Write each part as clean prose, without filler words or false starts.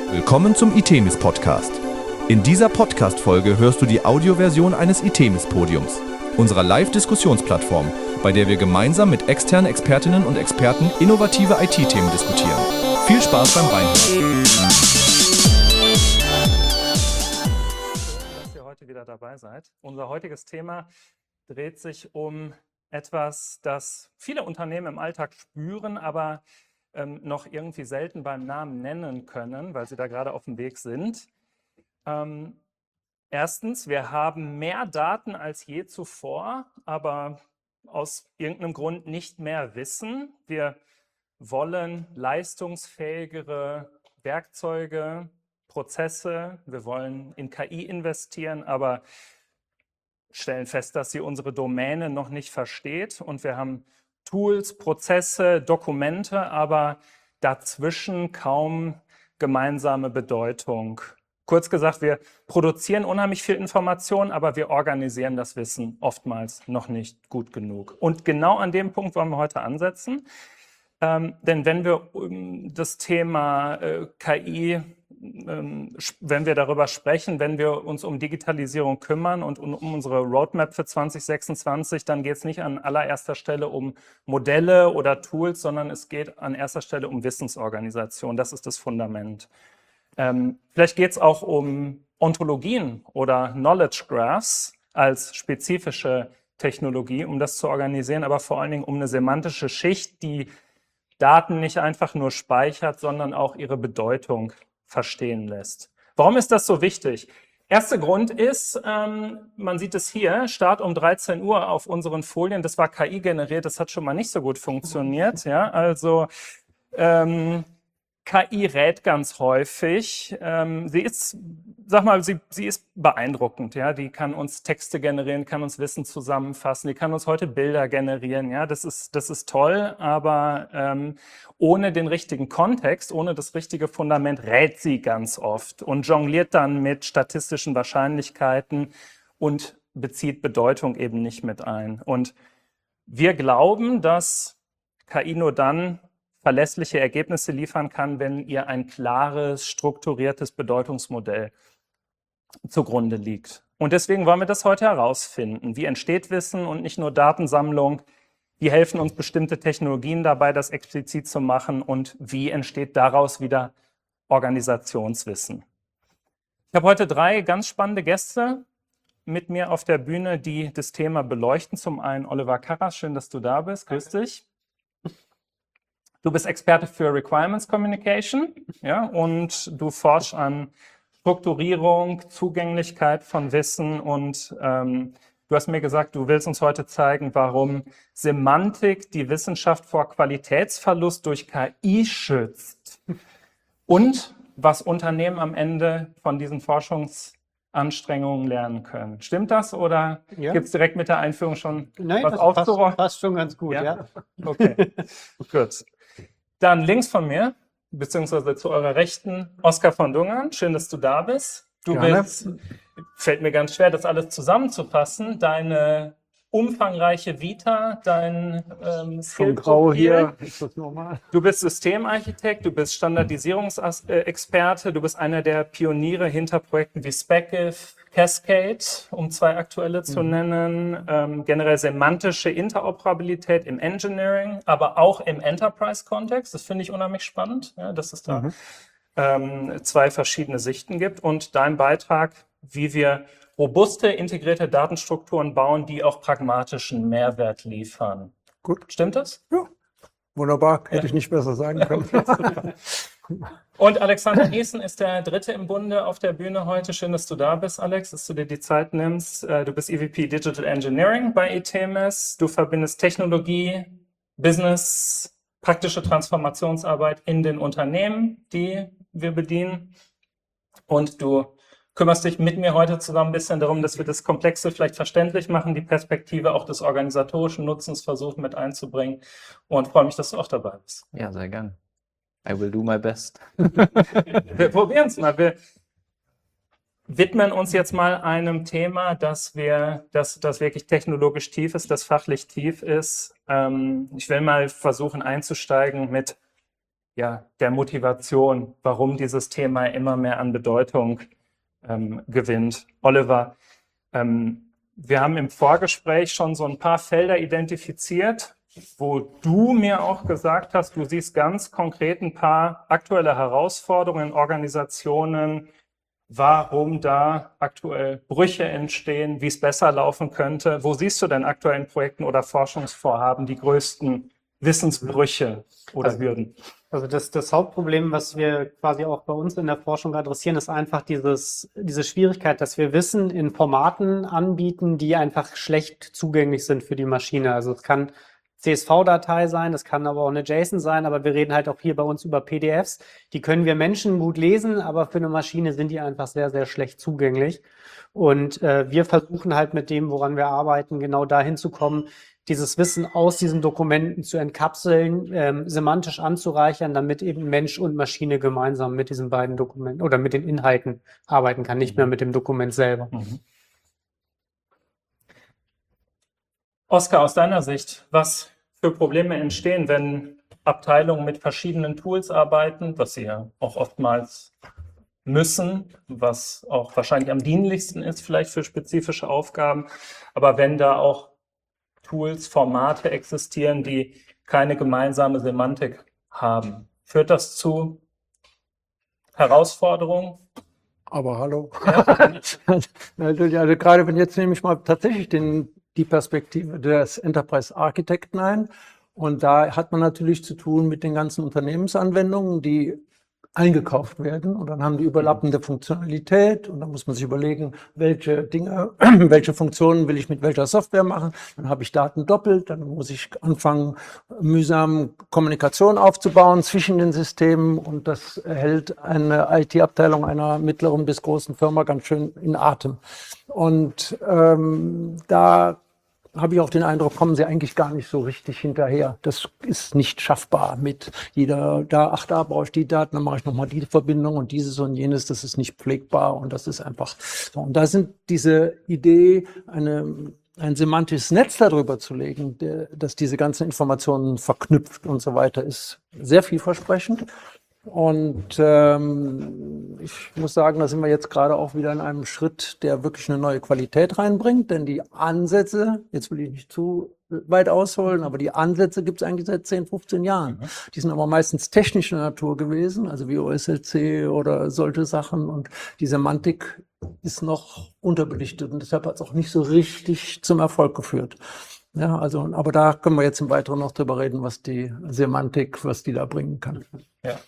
Willkommen zum Itemis Podcast. In dieser Podcast-Folge hörst du die Audioversion eines Itemis-Podiums, unserer Live-Diskussionsplattform, bei der wir gemeinsam mit externen Expertinnen und Experten innovative IT-Themen diskutieren. Viel Spaß beim Reinhören. Dass ihr heute wieder dabei seid. Unser heutiges Thema dreht sich um etwas, das viele Unternehmen im Alltag spüren, aber noch irgendwie selten beim Namen nennen können, weil sie da gerade auf dem Weg sind. Erstens, wir haben mehr Daten als je zuvor, aber aus irgendeinem Grund nicht mehr Wissen. Wir wollen leistungsfähigere Werkzeuge, Prozesse, wir wollen in KI investieren, aber stellen fest, dass sie unsere Domäne noch nicht versteht, und wir haben Tools, Prozesse, Dokumente, aber dazwischen kaum gemeinsame Bedeutung. Kurz gesagt, wir produzieren unheimlich viel Information, aber wir organisieren das Wissen oftmals noch nicht gut genug. Und genau an dem Punkt wollen wir heute ansetzen. Denn wenn wir das Thema KI, wenn wir darüber sprechen, wenn wir uns um Digitalisierung kümmern und um unsere Roadmap für 2026, dann geht es nicht an allererster Stelle um Modelle oder Tools, sondern es geht an erster Stelle um Wissensorganisation. Das ist das Fundament. Vielleicht geht es auch um Ontologien oder Knowledge Graphs als spezifische Technologie, um das zu organisieren, aber vor allen Dingen um eine semantische Schicht, die Daten nicht einfach nur speichert, sondern auch ihre Bedeutung verstehen lässt. Warum ist das so wichtig? Erster Grund ist, man sieht es hier, Start um 13 Uhr auf unseren Folien, das war KI generiert, das hat schon mal nicht so gut funktioniert. Ja? Also KI rät ganz häufig. Sie ist, sie ist beeindruckend. Ja? Die kann uns Texte generieren, kann uns Wissen zusammenfassen, die kann uns heute Bilder generieren. Ja? Das ist toll, aber ohne den richtigen Kontext, ohne das richtige Fundament rät sie ganz oft und jongliert dann mit statistischen Wahrscheinlichkeiten und bezieht Bedeutung eben nicht mit ein. Und wir glauben, dass KI nur dann verlässliche Ergebnisse liefern kann, wenn ihr ein klares, strukturiertes Bedeutungsmodell zugrunde liegt. Und deswegen wollen wir das heute herausfinden. Wie entsteht Wissen und nicht nur Datensammlung? Wie helfen uns bestimmte Technologien dabei, das explizit zu machen? Und wie entsteht daraus wieder Organisationswissen? Ich habe heute 3 ganz spannende Gäste mit mir auf der Bühne, die das Thema beleuchten. Zum einen Oliver Karras, schön, dass du da bist. Grüß dich. Du bist Experte für Requirements Communication, ja, und du forschst an Strukturierung, Zugänglichkeit von Wissen, und du hast mir gesagt, du willst uns heute zeigen, warum Semantik die Wissenschaft vor Qualitätsverlust durch KI schützt und was Unternehmen am Ende von diesen Forschungsanstrengungen lernen können. Stimmt das, oder Ja. gibt es direkt mit der Einführung schon Nein, was das aufzuräumen? passt schon ganz gut, ja. Okay, gut. Dann links von mir, beziehungsweise zu eurer Rechten, Oskar von Dungern. Schön, dass du da bist. Du Gerne. bist, fällt mir ganz schwer, das alles zusammenzufassen, deine umfangreiche Vita, dein Von Grau Skillprofil. hier ist das normal. Du bist Systemarchitekt, du bist Standardisierungsexperte, du bist einer der Pioniere hinter Projekten wie SpecIF, Cascade, um 2 aktuelle zu nennen, generell semantische Interoperabilität im Engineering, aber auch im Enterprise-Kontext. Das finde ich unheimlich spannend, ja, dass es da 2 verschiedene Sichten gibt, und dein Beitrag, wie wir robuste, integrierte Datenstrukturen bauen, die auch pragmatischen Mehrwert liefern. Gut, Stimmt das? ja. Wunderbar, hätte ich nicht besser sagen können. Und Alexander Niesen ist der Dritte im Bunde auf der Bühne heute. Schön, dass du da bist, Alex, dass du dir die Zeit nimmst. Du bist EVP Digital Engineering bei Itemis. Du verbindest Technologie, Business, praktische Transformationsarbeit in den Unternehmen, die wir bedienen. Und du kümmerst dich mit mir heute zusammen ein bisschen darum, dass wir das Komplexe vielleicht verständlich machen, die Perspektive auch des organisatorischen Nutzens versuchen mit einzubringen, und freue mich, dass du auch dabei bist. Ja, sehr gern. I will do my best. Wir probieren es mal. Wir widmen uns jetzt mal einem Thema, das wirklich technologisch tief ist, das fachlich tief ist. Ich will mal versuchen einzusteigen mit der Motivation, warum dieses Thema immer mehr an Bedeutung gewinnt. Oliver, wir haben im Vorgespräch schon so ein paar Felder identifiziert, wo du mir auch gesagt hast, du siehst ganz konkret ein paar aktuelle Herausforderungen in Organisationen, warum da aktuell Brüche entstehen, wie es besser laufen könnte. Wo siehst du denn aktuell in Projekten oder Forschungsvorhaben die größten Wissensbrüche oder Hürden? Also das Hauptproblem, was wir quasi auch bei uns in der Forschung adressieren, ist einfach diese Schwierigkeit, dass wir Wissen in Formaten anbieten, die einfach schlecht zugänglich sind für die Maschine. Also es kann CSV-Datei sein, es kann aber auch eine JSON sein, aber wir reden halt auch hier bei uns über PDFs. Die können wir Menschen gut lesen, aber für eine Maschine sind die einfach sehr, sehr schlecht zugänglich. Und wir versuchen halt mit dem, woran wir arbeiten, genau dahin zu kommen, dieses Wissen aus diesen Dokumenten zu entkapseln, semantisch anzureichern, damit eben Mensch und Maschine gemeinsam mit diesen beiden Dokumenten oder mit den Inhalten arbeiten kann, nicht mehr mit dem Dokument selber. Mhm. Oskar, aus deiner Sicht, was für Probleme entstehen, wenn Abteilungen mit verschiedenen Tools arbeiten, was sie ja auch oftmals müssen, was auch wahrscheinlich am dienlichsten ist, vielleicht für spezifische Aufgaben, aber wenn da auch Tools, Formate existieren, die keine gemeinsame Semantik haben. Führt das zu Herausforderungen? Aber hallo. Ja. Natürlich, also gerade wenn jetzt nehme ich mal tatsächlich die Perspektive des Enterprise-Architekten ein. Und da hat man natürlich zu tun mit den ganzen Unternehmensanwendungen, die eingekauft werden. Und dann haben die überlappende Funktionalität. Und dann muss man sich überlegen, welche Dinge, welche Funktionen will ich mit welcher Software machen. Dann habe ich Daten doppelt. Dann muss ich anfangen, mühsam Kommunikation aufzubauen zwischen den Systemen. Und das hält eine IT-Abteilung einer mittleren bis großen Firma ganz schön in Atem. Und da habe ich auch den Eindruck, kommen sie eigentlich gar nicht so richtig hinterher. Das ist nicht schaffbar mit jeder, da brauche ich die Daten, dann mache ich nochmal die Verbindung und dieses und jenes, das ist nicht pflegbar und das ist einfach so. Und da sind diese Idee, ein semantisches Netz darüber zu legen, dass diese ganzen Informationen verknüpft und so weiter, ist sehr vielversprechend. Und ich muss sagen, da sind wir jetzt gerade auch wieder in einem Schritt, der wirklich eine neue Qualität reinbringt. Denn die Ansätze, jetzt will ich nicht zu weit ausholen, aber die Ansätze gibt es eigentlich seit 10, 15 Jahren. Die sind aber meistens technischer Natur gewesen, also wie OSLC oder solche Sachen. Und die Semantik ist noch unterbelichtet und deshalb hat es auch nicht so richtig zum Erfolg geführt. Ja, also, aber da können wir jetzt im Weiteren noch drüber reden, was die Semantik, was die da bringen kann. Ja.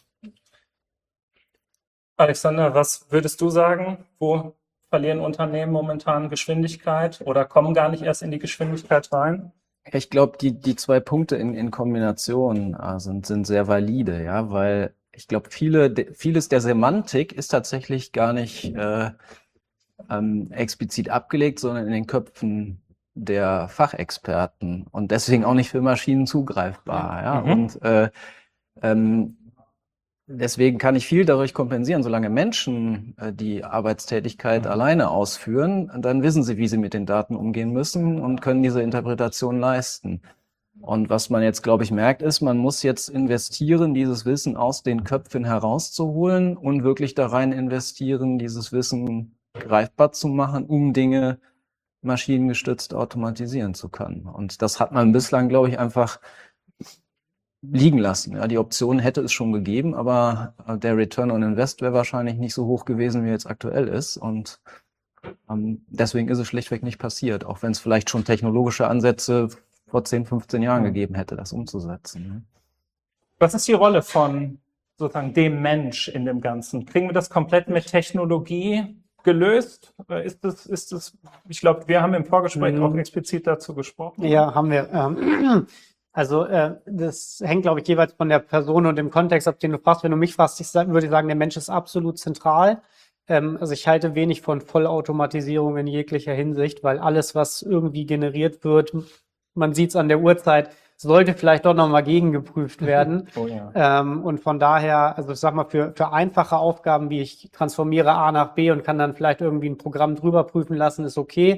Alexander, was würdest du sagen? Wo verlieren Unternehmen momentan Geschwindigkeit oder kommen gar nicht erst in die Geschwindigkeit rein? Ich glaube, die zwei Punkte in Kombination sind sehr valide, ja, weil ich glaube, vieles der Semantik ist tatsächlich gar nicht explizit abgelegt, sondern in den Köpfen der Fachexperten und deswegen auch nicht für Maschinen zugreifbar. Ja? Und deswegen kann ich viel dadurch kompensieren. Solange Menschen die Arbeitstätigkeit alleine ausführen, dann wissen sie, wie sie mit den Daten umgehen müssen und können diese Interpretation leisten. Und was man jetzt, glaube ich, merkt, ist, man muss jetzt investieren, dieses Wissen aus den Köpfen herauszuholen und wirklich da rein investieren, dieses Wissen greifbar zu machen, um Dinge maschinengestützt automatisieren zu können. Und das hat man bislang, glaube ich, einfach liegen lassen. Ja, die Option hätte es schon gegeben, aber der Return on Invest wäre wahrscheinlich nicht so hoch gewesen, wie jetzt aktuell ist. Und deswegen ist es schlichtweg nicht passiert, auch wenn es vielleicht schon technologische Ansätze vor 10, 15 Jahren gegeben hätte, das umzusetzen. Was ist die Rolle von sozusagen dem Mensch in dem Ganzen? Kriegen wir das komplett mit Technologie gelöst? Ist es, ich glaube, wir haben im Vorgespräch auch explizit dazu gesprochen. Ja, haben wir. Also das hängt, glaube ich, jeweils von der Person und dem Kontext ab, den du fragst. Wenn du mich fragst, würde ich sagen, der Mensch ist absolut zentral. Also ich halte wenig von Vollautomatisierung in jeglicher Hinsicht, weil alles, was irgendwie generiert wird, man sieht es an der Uhrzeit, sollte vielleicht doch nochmal gegengeprüft werden. Oh ja. Und von daher, also ich sag mal, für einfache Aufgaben, wie ich transformiere A nach B und kann dann vielleicht irgendwie ein Programm drüber prüfen lassen, ist okay.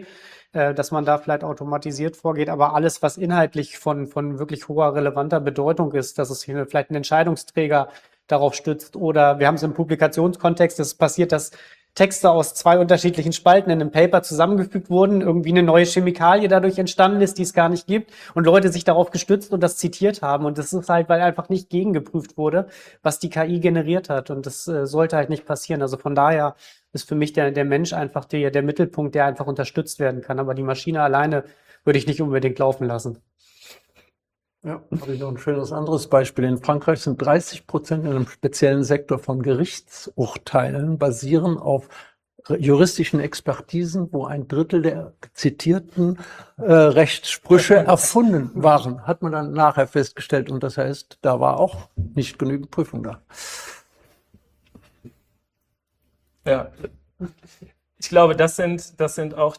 dass man da vielleicht automatisiert vorgeht. Aber alles, was inhaltlich von wirklich hoher, relevanter Bedeutung ist, dass es hier vielleicht ein Entscheidungsträger darauf stützt oder wir haben es im Publikationskontext, es passiert, dass Texte aus 2 unterschiedlichen Spalten in einem Paper zusammengefügt wurden, irgendwie eine neue Chemikalie dadurch entstanden ist, die es gar nicht gibt und Leute sich darauf gestützt und das zitiert haben. Und das ist halt, weil einfach nicht gegengeprüft wurde, was die KI generiert hat. Und das sollte halt nicht passieren. Also von daher ist für mich der Mensch einfach der Mittelpunkt, der einfach unterstützt werden kann. Aber die Maschine alleine würde ich nicht unbedingt laufen lassen. Ja, habe ich noch ein schönes anderes Beispiel. In Frankreich sind 30% in einem speziellen Sektor von Gerichtsurteilen basieren auf juristischen Expertisen, wo 1/3 der zitierten Rechtssprüche erfunden waren. Hat man dann nachher festgestellt. Und das heißt, da war auch nicht genügend Prüfung da. Ja, ich glaube, das sind auch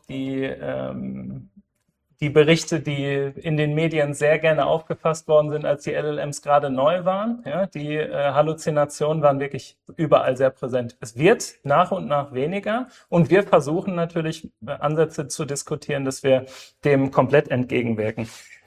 die Berichte, die in den Medien sehr gerne aufgefasst worden sind, als die LLMs gerade neu waren. Ja, die Halluzinationen waren wirklich überall sehr präsent. Es wird nach und nach weniger und wir versuchen natürlich Ansätze zu diskutieren, dass wir dem komplett entgegenwirken.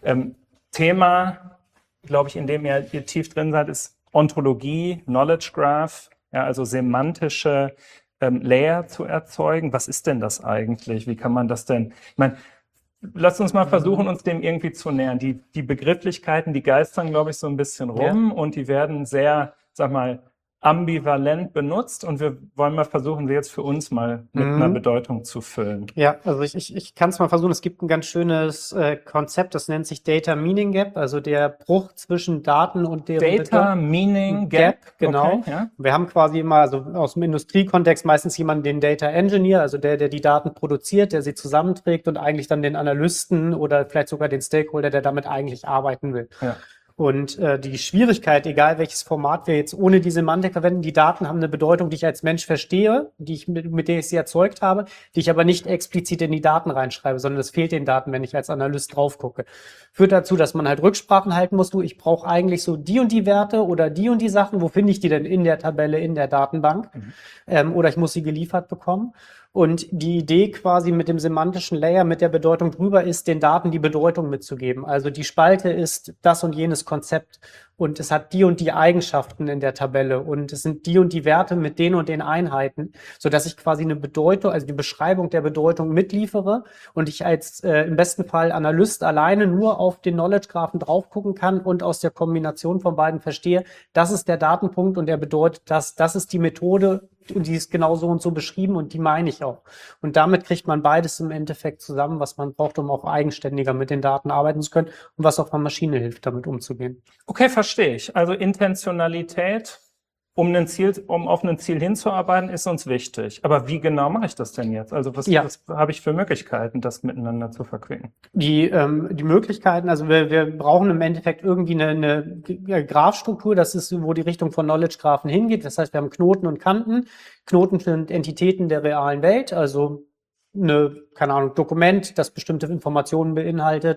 Thema, glaube ich, in dem ihr tief drin seid, ist Ontologie, Knowledge Graph, ja, also semantische Layer zu erzeugen. Was ist denn das eigentlich? Wie kann man das denn? Ich meine, lasst uns mal versuchen, uns dem irgendwie zu nähern. Die Begrifflichkeiten, die geistern, glaube ich, so ein bisschen rum und die werden sehr, sag mal, ambivalent benutzt und wir wollen mal versuchen, sie jetzt für uns mal mit einer Bedeutung zu füllen. Ja, also ich kann es mal versuchen. Es gibt ein ganz schönes Konzept, das nennt sich Data Meaning Gap, also der Bruch zwischen Daten und deren Data Meaning Gap, genau. Okay, ja. Wir haben quasi immer, also aus dem Industriekontext meistens jemanden, den Data Engineer, also der die Daten produziert, der sie zusammenträgt und eigentlich dann den Analysten oder vielleicht sogar den Stakeholder, der damit eigentlich arbeiten will. Ja. Und die Schwierigkeit, egal welches Format wir jetzt ohne die Semantik verwenden, die Daten haben eine Bedeutung, die ich als Mensch verstehe, mit der ich sie erzeugt habe, die ich aber nicht explizit in die Daten reinschreibe, sondern es fehlt den Daten, wenn ich als Analyst drauf gucke. Führt dazu, dass man halt Rücksprachen halten muss, ich brauche eigentlich so die und die Werte oder die und die Sachen, wo finde ich die denn in der Tabelle, in der Datenbank? Oder ich muss sie geliefert bekommen. Und die Idee quasi mit dem semantischen Layer, mit der Bedeutung drüber ist, den Daten die Bedeutung mitzugeben. Also die Spalte ist das und jenes Konzept und es hat die und die Eigenschaften in der Tabelle und es sind die und die Werte mit den und den Einheiten, sodass ich quasi eine Bedeutung, also die Beschreibung der Bedeutung mitliefere und ich als im besten Fall Analyst alleine nur auf den Knowledge-Graphen drauf gucken kann und aus der Kombination von beiden verstehe, das ist der Datenpunkt und der bedeutet, das ist die Methode, und die ist genau so und so beschrieben und die meine ich auch. Und damit kriegt man beides im Endeffekt zusammen, was man braucht, um auch eigenständiger mit den Daten arbeiten zu können und was auch der Maschine hilft, damit umzugehen. Okay, verstehe ich. Also Intentionalität, um auf ein Ziel hinzuarbeiten, ist uns wichtig. Aber wie genau mache ich das denn jetzt? Also was habe ich für Möglichkeiten, das miteinander zu verquicken? Die Möglichkeiten, also wir brauchen im Endeffekt irgendwie eine Graphstruktur, das ist, wo die Richtung von Knowledge-Graphen hingeht. Das heißt, wir haben Knoten und Kanten. Knoten sind Entitäten der realen Welt, also keine Ahnung, Dokument, das bestimmte Informationen beinhaltet,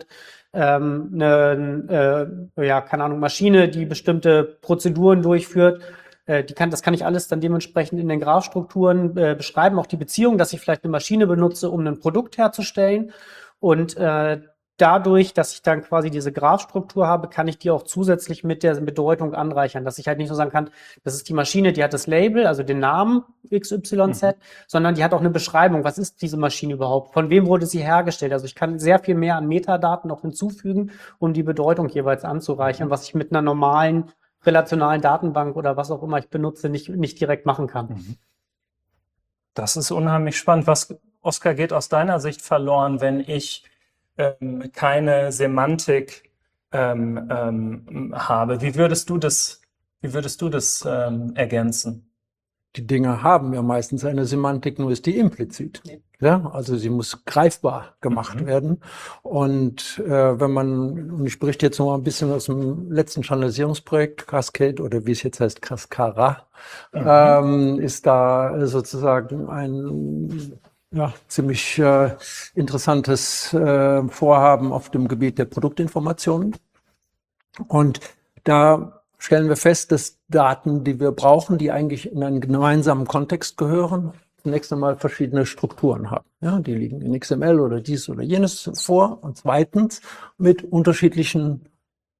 keine Ahnung, Maschine, die bestimmte Prozeduren durchführt. Das kann ich alles dann dementsprechend in den Graphstrukturen beschreiben, auch die Beziehung, dass ich vielleicht eine Maschine benutze, um ein Produkt herzustellen. Und dadurch, dass ich dann quasi diese Graphstruktur habe, kann ich die auch zusätzlich mit der Bedeutung anreichern, dass ich halt nicht so sagen kann, das ist die Maschine, die hat das Label, also den Namen XYZ, sondern die hat auch eine Beschreibung, was ist diese Maschine überhaupt, von wem wurde sie hergestellt. Also ich kann sehr viel mehr an Metadaten noch hinzufügen, um die Bedeutung jeweils anzureichern, was ich mit einer normalen relationalen Datenbank oder was auch immer ich benutze, nicht direkt machen kann. Das ist unheimlich spannend. Was, Oskar, geht aus deiner Sicht verloren, wenn ich keine Semantik habe? Wie würdest du das ergänzen? Die Dinge haben ja meistens eine Semantik, nur ist die implizit. Ja, also sie muss greifbar gemacht werden. Und und ich berichte jetzt noch mal ein bisschen aus dem letzten Journalisierungsprojekt, Cascade oder wie es jetzt heißt, Cascara, ist da sozusagen ein ziemlich interessantes Vorhaben auf dem Gebiet der Produktinformationen. Und da stellen wir fest, dass Daten, die wir brauchen, die eigentlich in einen gemeinsamen Kontext gehören, zunächst einmal verschiedene Strukturen haben. Ja, die liegen in XML oder dies oder jenes vor. Und zweitens mit unterschiedlichen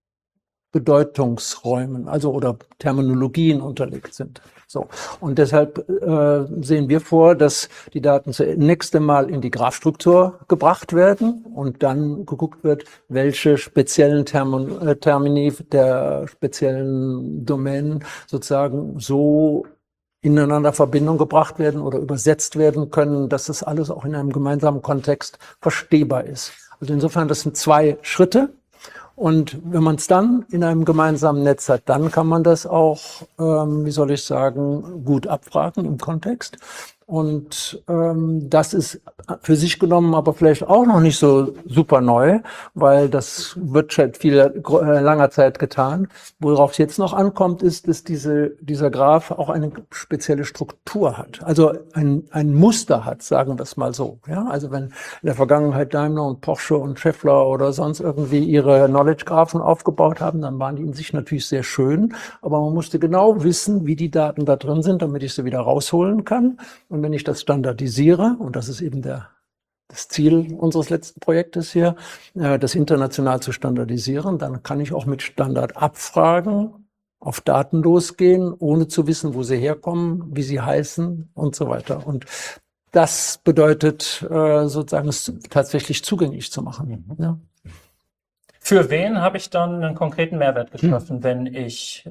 Bedeutungsräumen, also oder Terminologien unterlegt sind. So. Und deshalb sehen wir vor, dass die Daten zunächst einmal in die Graphstruktur gebracht werden und dann geguckt wird, welche speziellen Termini der speziellen Domänen sozusagen so ineinander Verbindung gebracht werden oder übersetzt werden können, dass das alles auch in einem gemeinsamen Kontext verstehbar ist. Also insofern, das sind 2 Schritte. Und wenn man es dann in einem gemeinsamen Netz hat, dann kann man das auch, wie soll ich sagen, gut abfragen im Kontext. Und das ist für sich genommen aber vielleicht auch noch nicht so super neu, weil das wird seit langer Zeit getan. Worauf es jetzt noch ankommt, ist, dass dieser Graph auch eine spezielle Struktur hat. Also ein Muster hat, sagen wir es mal so. Ja, also wenn in der Vergangenheit Daimler und Porsche und Schaeffler oder sonst irgendwie ihre Knowledge-Graphen aufgebaut haben, dann waren die in sich natürlich sehr schön. Aber man musste genau wissen, wie die Daten da drin sind, damit ich sie wieder rausholen kann. Und wenn ich das standardisiere, und das ist eben das Ziel unseres letzten Projektes hier, das international zu standardisieren, dann kann ich auch mit Standardabfragen auf Daten losgehen, ohne zu wissen, wo sie herkommen, wie sie heißen und so weiter. Und das bedeutet sozusagen, es tatsächlich zugänglich zu machen. Ja. Für wen habe ich dann einen konkreten Mehrwert geschaffen, wenn ich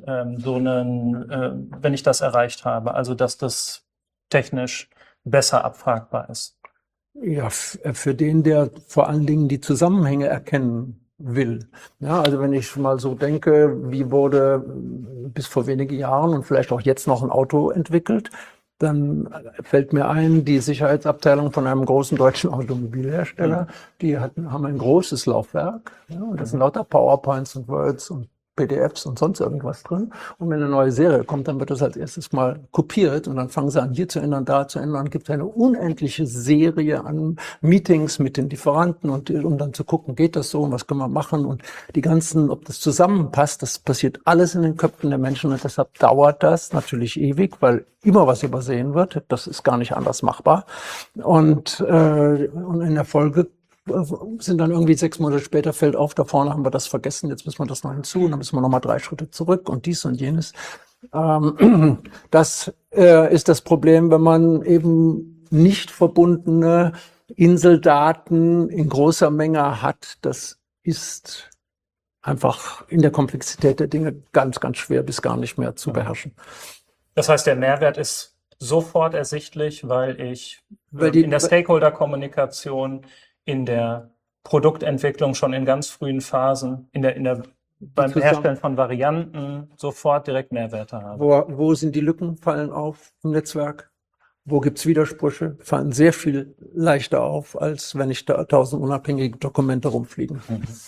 wenn ich das erreicht habe? Also dass das technisch besser abfragbar ist. Ja, für den, der vor allen Dingen die Zusammenhänge erkennen will. Ja, also wenn ich mal so denke, wie wurde bis vor wenigen Jahren und vielleicht auch jetzt noch ein Auto entwickelt, dann fällt mir ein, die Sicherheitsabteilung von einem großen deutschen Automobilhersteller, die haben ein großes Laufwerk. Ja, und das sind lauter PowerPoints und Words und PDFs und sonst irgendwas drin. Und wenn eine neue Serie kommt, dann wird das als erstes mal kopiert und dann fangen sie an, hier zu ändern, da zu ändern. Gibt es eine unendliche Serie an Meetings mit den Lieferanten und um dann zu gucken, geht das so und was können wir machen und die ganzen, ob das zusammenpasst, das passiert alles in den Köpfen der Menschen und deshalb dauert das natürlich ewig, weil immer was übersehen wird. Das ist gar nicht anders machbar. Und in der Folge sind dann irgendwie 6 Monate später, fällt auf, da vorne haben wir das vergessen, jetzt müssen wir das noch hinzu und dann müssen wir nochmal 3 Schritte zurück und dies und jenes. Das ist das Problem, wenn man eben nicht verbundene Inseldaten in großer Menge hat. Das ist einfach in der Komplexität der Dinge ganz, ganz schwer bis gar nicht mehr zu beherrschen. Das heißt, der Mehrwert ist sofort ersichtlich, weil ich in der Stakeholder-Kommunikation, in der Produktentwicklung schon in ganz frühen Phasen, beim Herstellen von Varianten sofort direkt Mehrwerte habe. Wo sind die Lücken, fallen auf im Netzwerk? Wo gibt's Widersprüche? Fallen sehr viel leichter auf, als wenn ich da 1000 unabhängige Dokumente rumfliegen.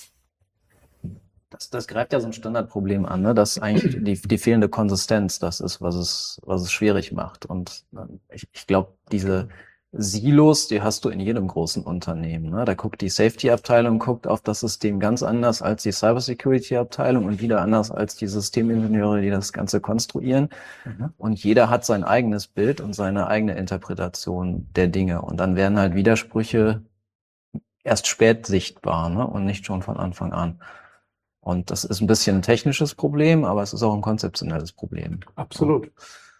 Das greift ja so ein Standardproblem an, ne? Dass eigentlich die fehlende Konsistenz das ist, was es schwierig macht. Und ich glaube, diese Silos, die hast du in jedem großen Unternehmen. Ne? Da guckt die Safety-Abteilung auf das System ganz anders als die Cybersecurity-Abteilung und wieder anders als die Systemingenieure, die das Ganze konstruieren. Und jeder hat sein eigenes Bild und seine eigene Interpretation der Dinge. Und dann werden halt Widersprüche erst spät sichtbar, ne? Und nicht schon von Anfang an. Und das ist ein bisschen ein technisches Problem, aber es ist auch ein konzeptionelles Problem. Absolut.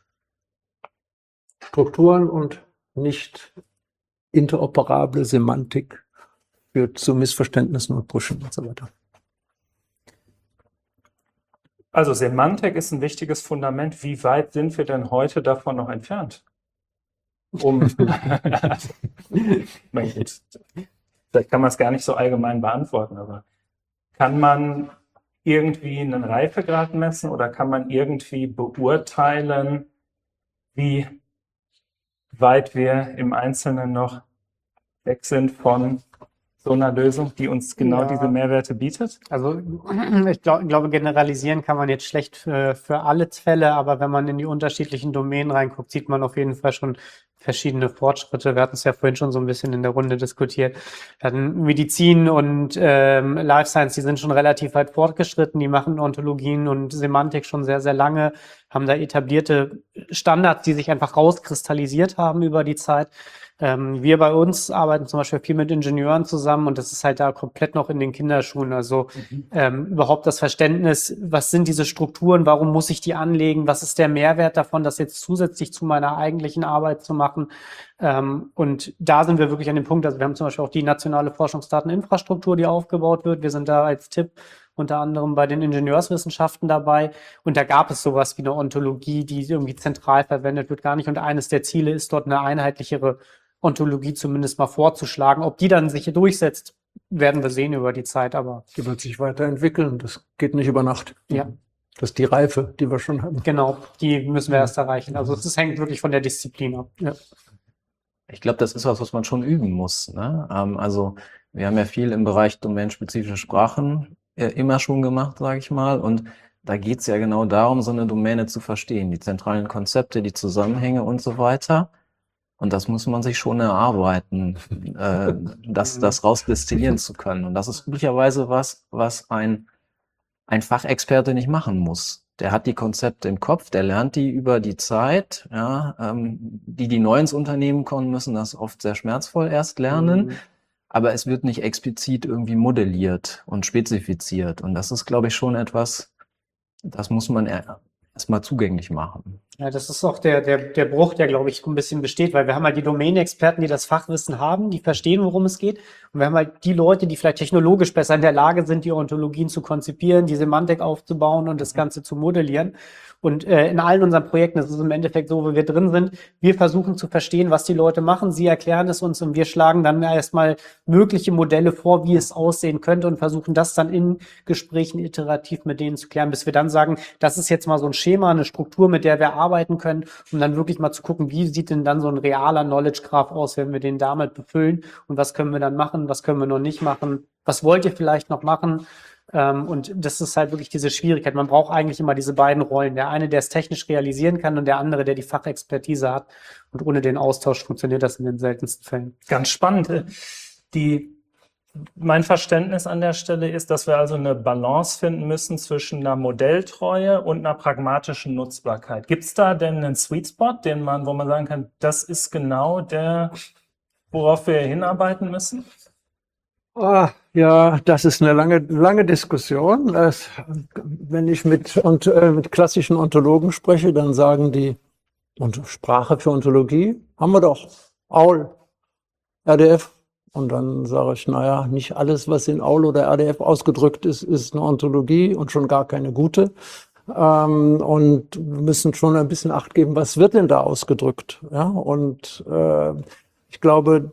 Strukturen und nicht interoperable Semantik führt zu Missverständnissen und Brüchen und so weiter. Also Semantik ist ein wichtiges Fundament. Wie weit sind wir denn heute davon noch entfernt? Mein Gott, vielleicht kann man es gar nicht so allgemein beantworten, aber kann man irgendwie einen Reifegrad messen oder kann man irgendwie beurteilen, wie weit wir im Einzelnen noch weg sind von so einer Lösung, die uns genau diese Mehrwerte bietet? Also ich glaube, generalisieren kann man jetzt schlecht für alle Fälle, aber wenn man in die unterschiedlichen Domänen reinguckt, sieht man auf jeden Fall schon verschiedene Fortschritte. Wir hatten es ja vorhin schon so ein bisschen in der Runde diskutiert. Wir hatten Medizin und Life Science, die sind schon relativ weit fortgeschritten. Die machen Ontologien und Semantik schon sehr, sehr lange, haben da etablierte Standards, die sich einfach rauskristallisiert haben über die Zeit. Wir bei uns arbeiten zum Beispiel viel mit Ingenieuren zusammen und das ist halt da komplett noch in den Kinderschuhen. Also überhaupt das Verständnis, was sind diese Strukturen, warum muss ich die anlegen, was ist der Mehrwert davon, das jetzt zusätzlich zu meiner eigentlichen Arbeit zu machen. Und da sind wir wirklich an dem Punkt, also wir haben zum Beispiel auch die nationale Forschungsdateninfrastruktur, die aufgebaut wird. Wir sind da als Tipp unter anderem bei den Ingenieurswissenschaften dabei. Und da gab es sowas wie eine Ontologie, die irgendwie zentral verwendet wird, gar nicht. Und eines der Ziele ist dort eine einheitlichere Ontologie zumindest mal vorzuschlagen. Ob die dann sich durchsetzt, werden wir sehen über die Zeit, aber Die wird sich weiterentwickeln. Das geht nicht über Nacht. ja, Das ist die Reife, die wir schon haben. genau, die müssen wir erst erreichen. Also es hängt wirklich von der Disziplin ab. Ja. Ich glaube, das ist was man schon üben muss. Ne? Also wir haben ja viel im Bereich domänenspezifische Sprachen immer schon gemacht, sage ich mal. Und da geht's ja genau darum, so eine Domäne zu verstehen, die zentralen Konzepte, die Zusammenhänge und so weiter. Und das muss man sich schon erarbeiten, das rausdestillieren zu können. Und das ist üblicherweise was ein Fachexperte nicht machen muss. Der hat die Konzepte im Kopf, der lernt die über die Zeit. Ja, die neu ins Unternehmen kommen, müssen das oft sehr schmerzvoll erst lernen. Aber es wird nicht explizit irgendwie modelliert und spezifiziert. Und das ist, glaube ich, schon etwas, das muss man erstmal zugänglich machen. Ja, das ist auch der Bruch, der, glaube ich, ein bisschen besteht, weil wir haben halt die Domänenexperten, die das Fachwissen haben, die verstehen, worum es geht. Und wir haben halt die Leute, die vielleicht technologisch besser in der Lage sind, die Ontologien zu konzipieren, die Semantik aufzubauen und das Ganze zu modellieren. Und in allen unseren Projekten, das ist im Endeffekt so, wo wir drin sind, wir versuchen zu verstehen, was die Leute machen, sie erklären es uns und wir schlagen dann erstmal mögliche Modelle vor, wie es aussehen könnte und versuchen das dann in Gesprächen iterativ mit denen zu klären, bis wir dann sagen, das ist jetzt mal so ein Schema, eine Struktur, mit der wir arbeiten können, um dann wirklich mal zu gucken, wie sieht denn dann so ein realer Knowledge Graph aus, wenn wir den damit befüllen und was können wir dann machen, was können wir noch nicht machen, was wollt ihr vielleicht noch machen? Und das ist halt wirklich diese Schwierigkeit. Man braucht eigentlich immer diese beiden Rollen. Der eine, der es technisch realisieren kann und der andere, der die Fachexpertise hat. Und ohne den Austausch funktioniert das in den seltensten Fällen. Ganz spannend. Mein Verständnis an der Stelle ist, dass wir also eine Balance finden müssen zwischen einer Modelltreue und einer pragmatischen Nutzbarkeit. Gibt es da denn einen Sweet Spot, wo man sagen kann, das ist genau der, worauf wir hinarbeiten müssen? Ja, das ist eine lange Diskussion. Wenn ich mit klassischen Ontologen spreche, dann sagen die, und Sprache für Ontologie haben wir doch, AUL, RDF. Und dann sage ich, naja, nicht alles, was in AUL oder RDF ausgedrückt ist, ist eine Ontologie und schon gar keine gute. Und wir müssen schon ein bisschen Acht geben, was wird denn da ausgedrückt? Ja, und ich glaube,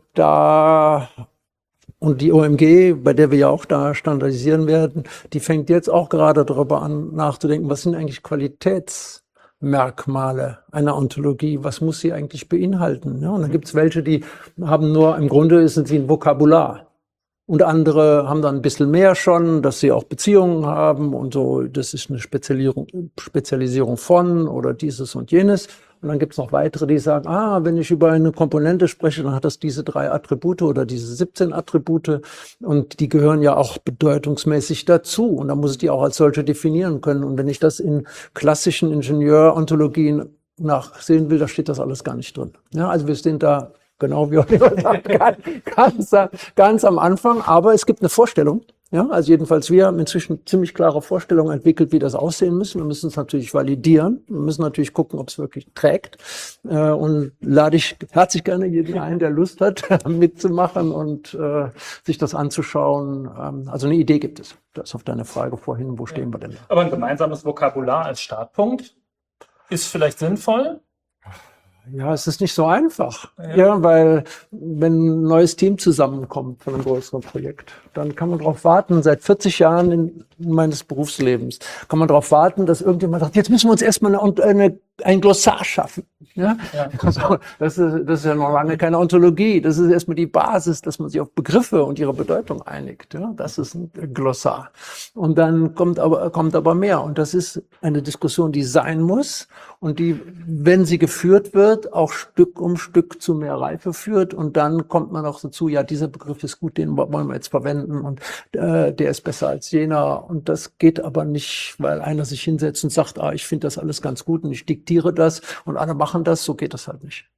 und die OMG, bei der wir ja auch da standardisieren werden, die fängt jetzt auch gerade darüber an, nachzudenken, was sind eigentlich Qualitätsmerkmale einer Ontologie? Was muss sie eigentlich beinhalten? Ja, und dann gibt es welche, die haben nur, im Grunde sind sie ein Vokabular. Und andere haben dann ein bisschen mehr schon, dass sie auch Beziehungen haben und so, das ist eine Spezialisierung von oder dieses und jenes. Und dann gibt es noch weitere, die sagen, wenn ich über eine Komponente spreche, dann hat das diese 3 Attribute oder diese 17 Attribute und die gehören ja auch bedeutungsmäßig dazu und dann muss ich die auch als solche definieren können. Und wenn ich das in klassischen Ingenieurontologien nachsehen will, da steht das alles gar nicht drin. Ja, also wir sind da, genau wie Oliver sagt, ganz am Anfang, aber es gibt eine Vorstellung. Ja, also jedenfalls wir haben inzwischen ziemlich klare Vorstellungen entwickelt, wie das aussehen müssen. Wir müssen es natürlich validieren. Wir müssen natürlich gucken, ob es wirklich trägt. Und lade ich herzlich gerne jeden ein, der Lust hat, mitzumachen und sich das anzuschauen. Also eine Idee gibt es. Das ist auf deine Frage vorhin, wo stehen wir denn da? Aber ein gemeinsames Vokabular als Startpunkt ist vielleicht sinnvoll. Ja, es ist nicht so einfach. Ja, weil wenn ein neues Team zusammenkommt von einem größeren Projekt, dann kann man darauf warten, seit 40 Jahren meines Berufslebens, kann man darauf warten, dass irgendjemand sagt, jetzt müssen wir uns erstmal eine ein Glossar schaffen. Ja? Also, das ist ja noch lange keine Ontologie. Das ist erstmal die Basis, dass man sich auf Begriffe und ihre Bedeutung einigt. Ja? Das ist ein Glossar. Und dann kommt aber mehr. Und das ist eine Diskussion, die sein muss und die, wenn sie geführt wird, auch Stück um Stück zu mehr Reife führt. Und dann kommt man auch dazu, ja, dieser Begriff ist gut, den wollen wir jetzt verwenden und der ist besser als jener. Und das geht aber nicht, weil einer sich hinsetzt und sagt, ich finde das alles ganz gut und ich diktiere das und alle machen das. So geht das halt nicht.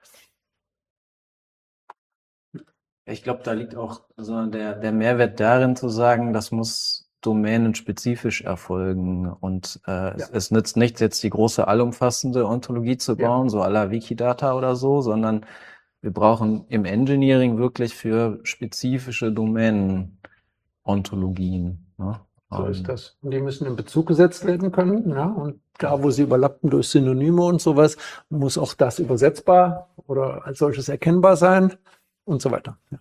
Ich glaube, da liegt auch so der Mehrwert darin zu sagen, das muss domänenspezifisch erfolgen und es nützt nichts, jetzt die große allumfassende Ontologie zu bauen, so à la Wikidata oder so, sondern wir brauchen im Engineering wirklich für spezifische Domänen Ontologien. Ne? So ist das. Und die müssen in Bezug gesetzt werden können. Ja? Und da, wo sie überlappen durch Synonyme und sowas, muss auch das übersetzbar oder als solches erkennbar sein und so weiter. Ja.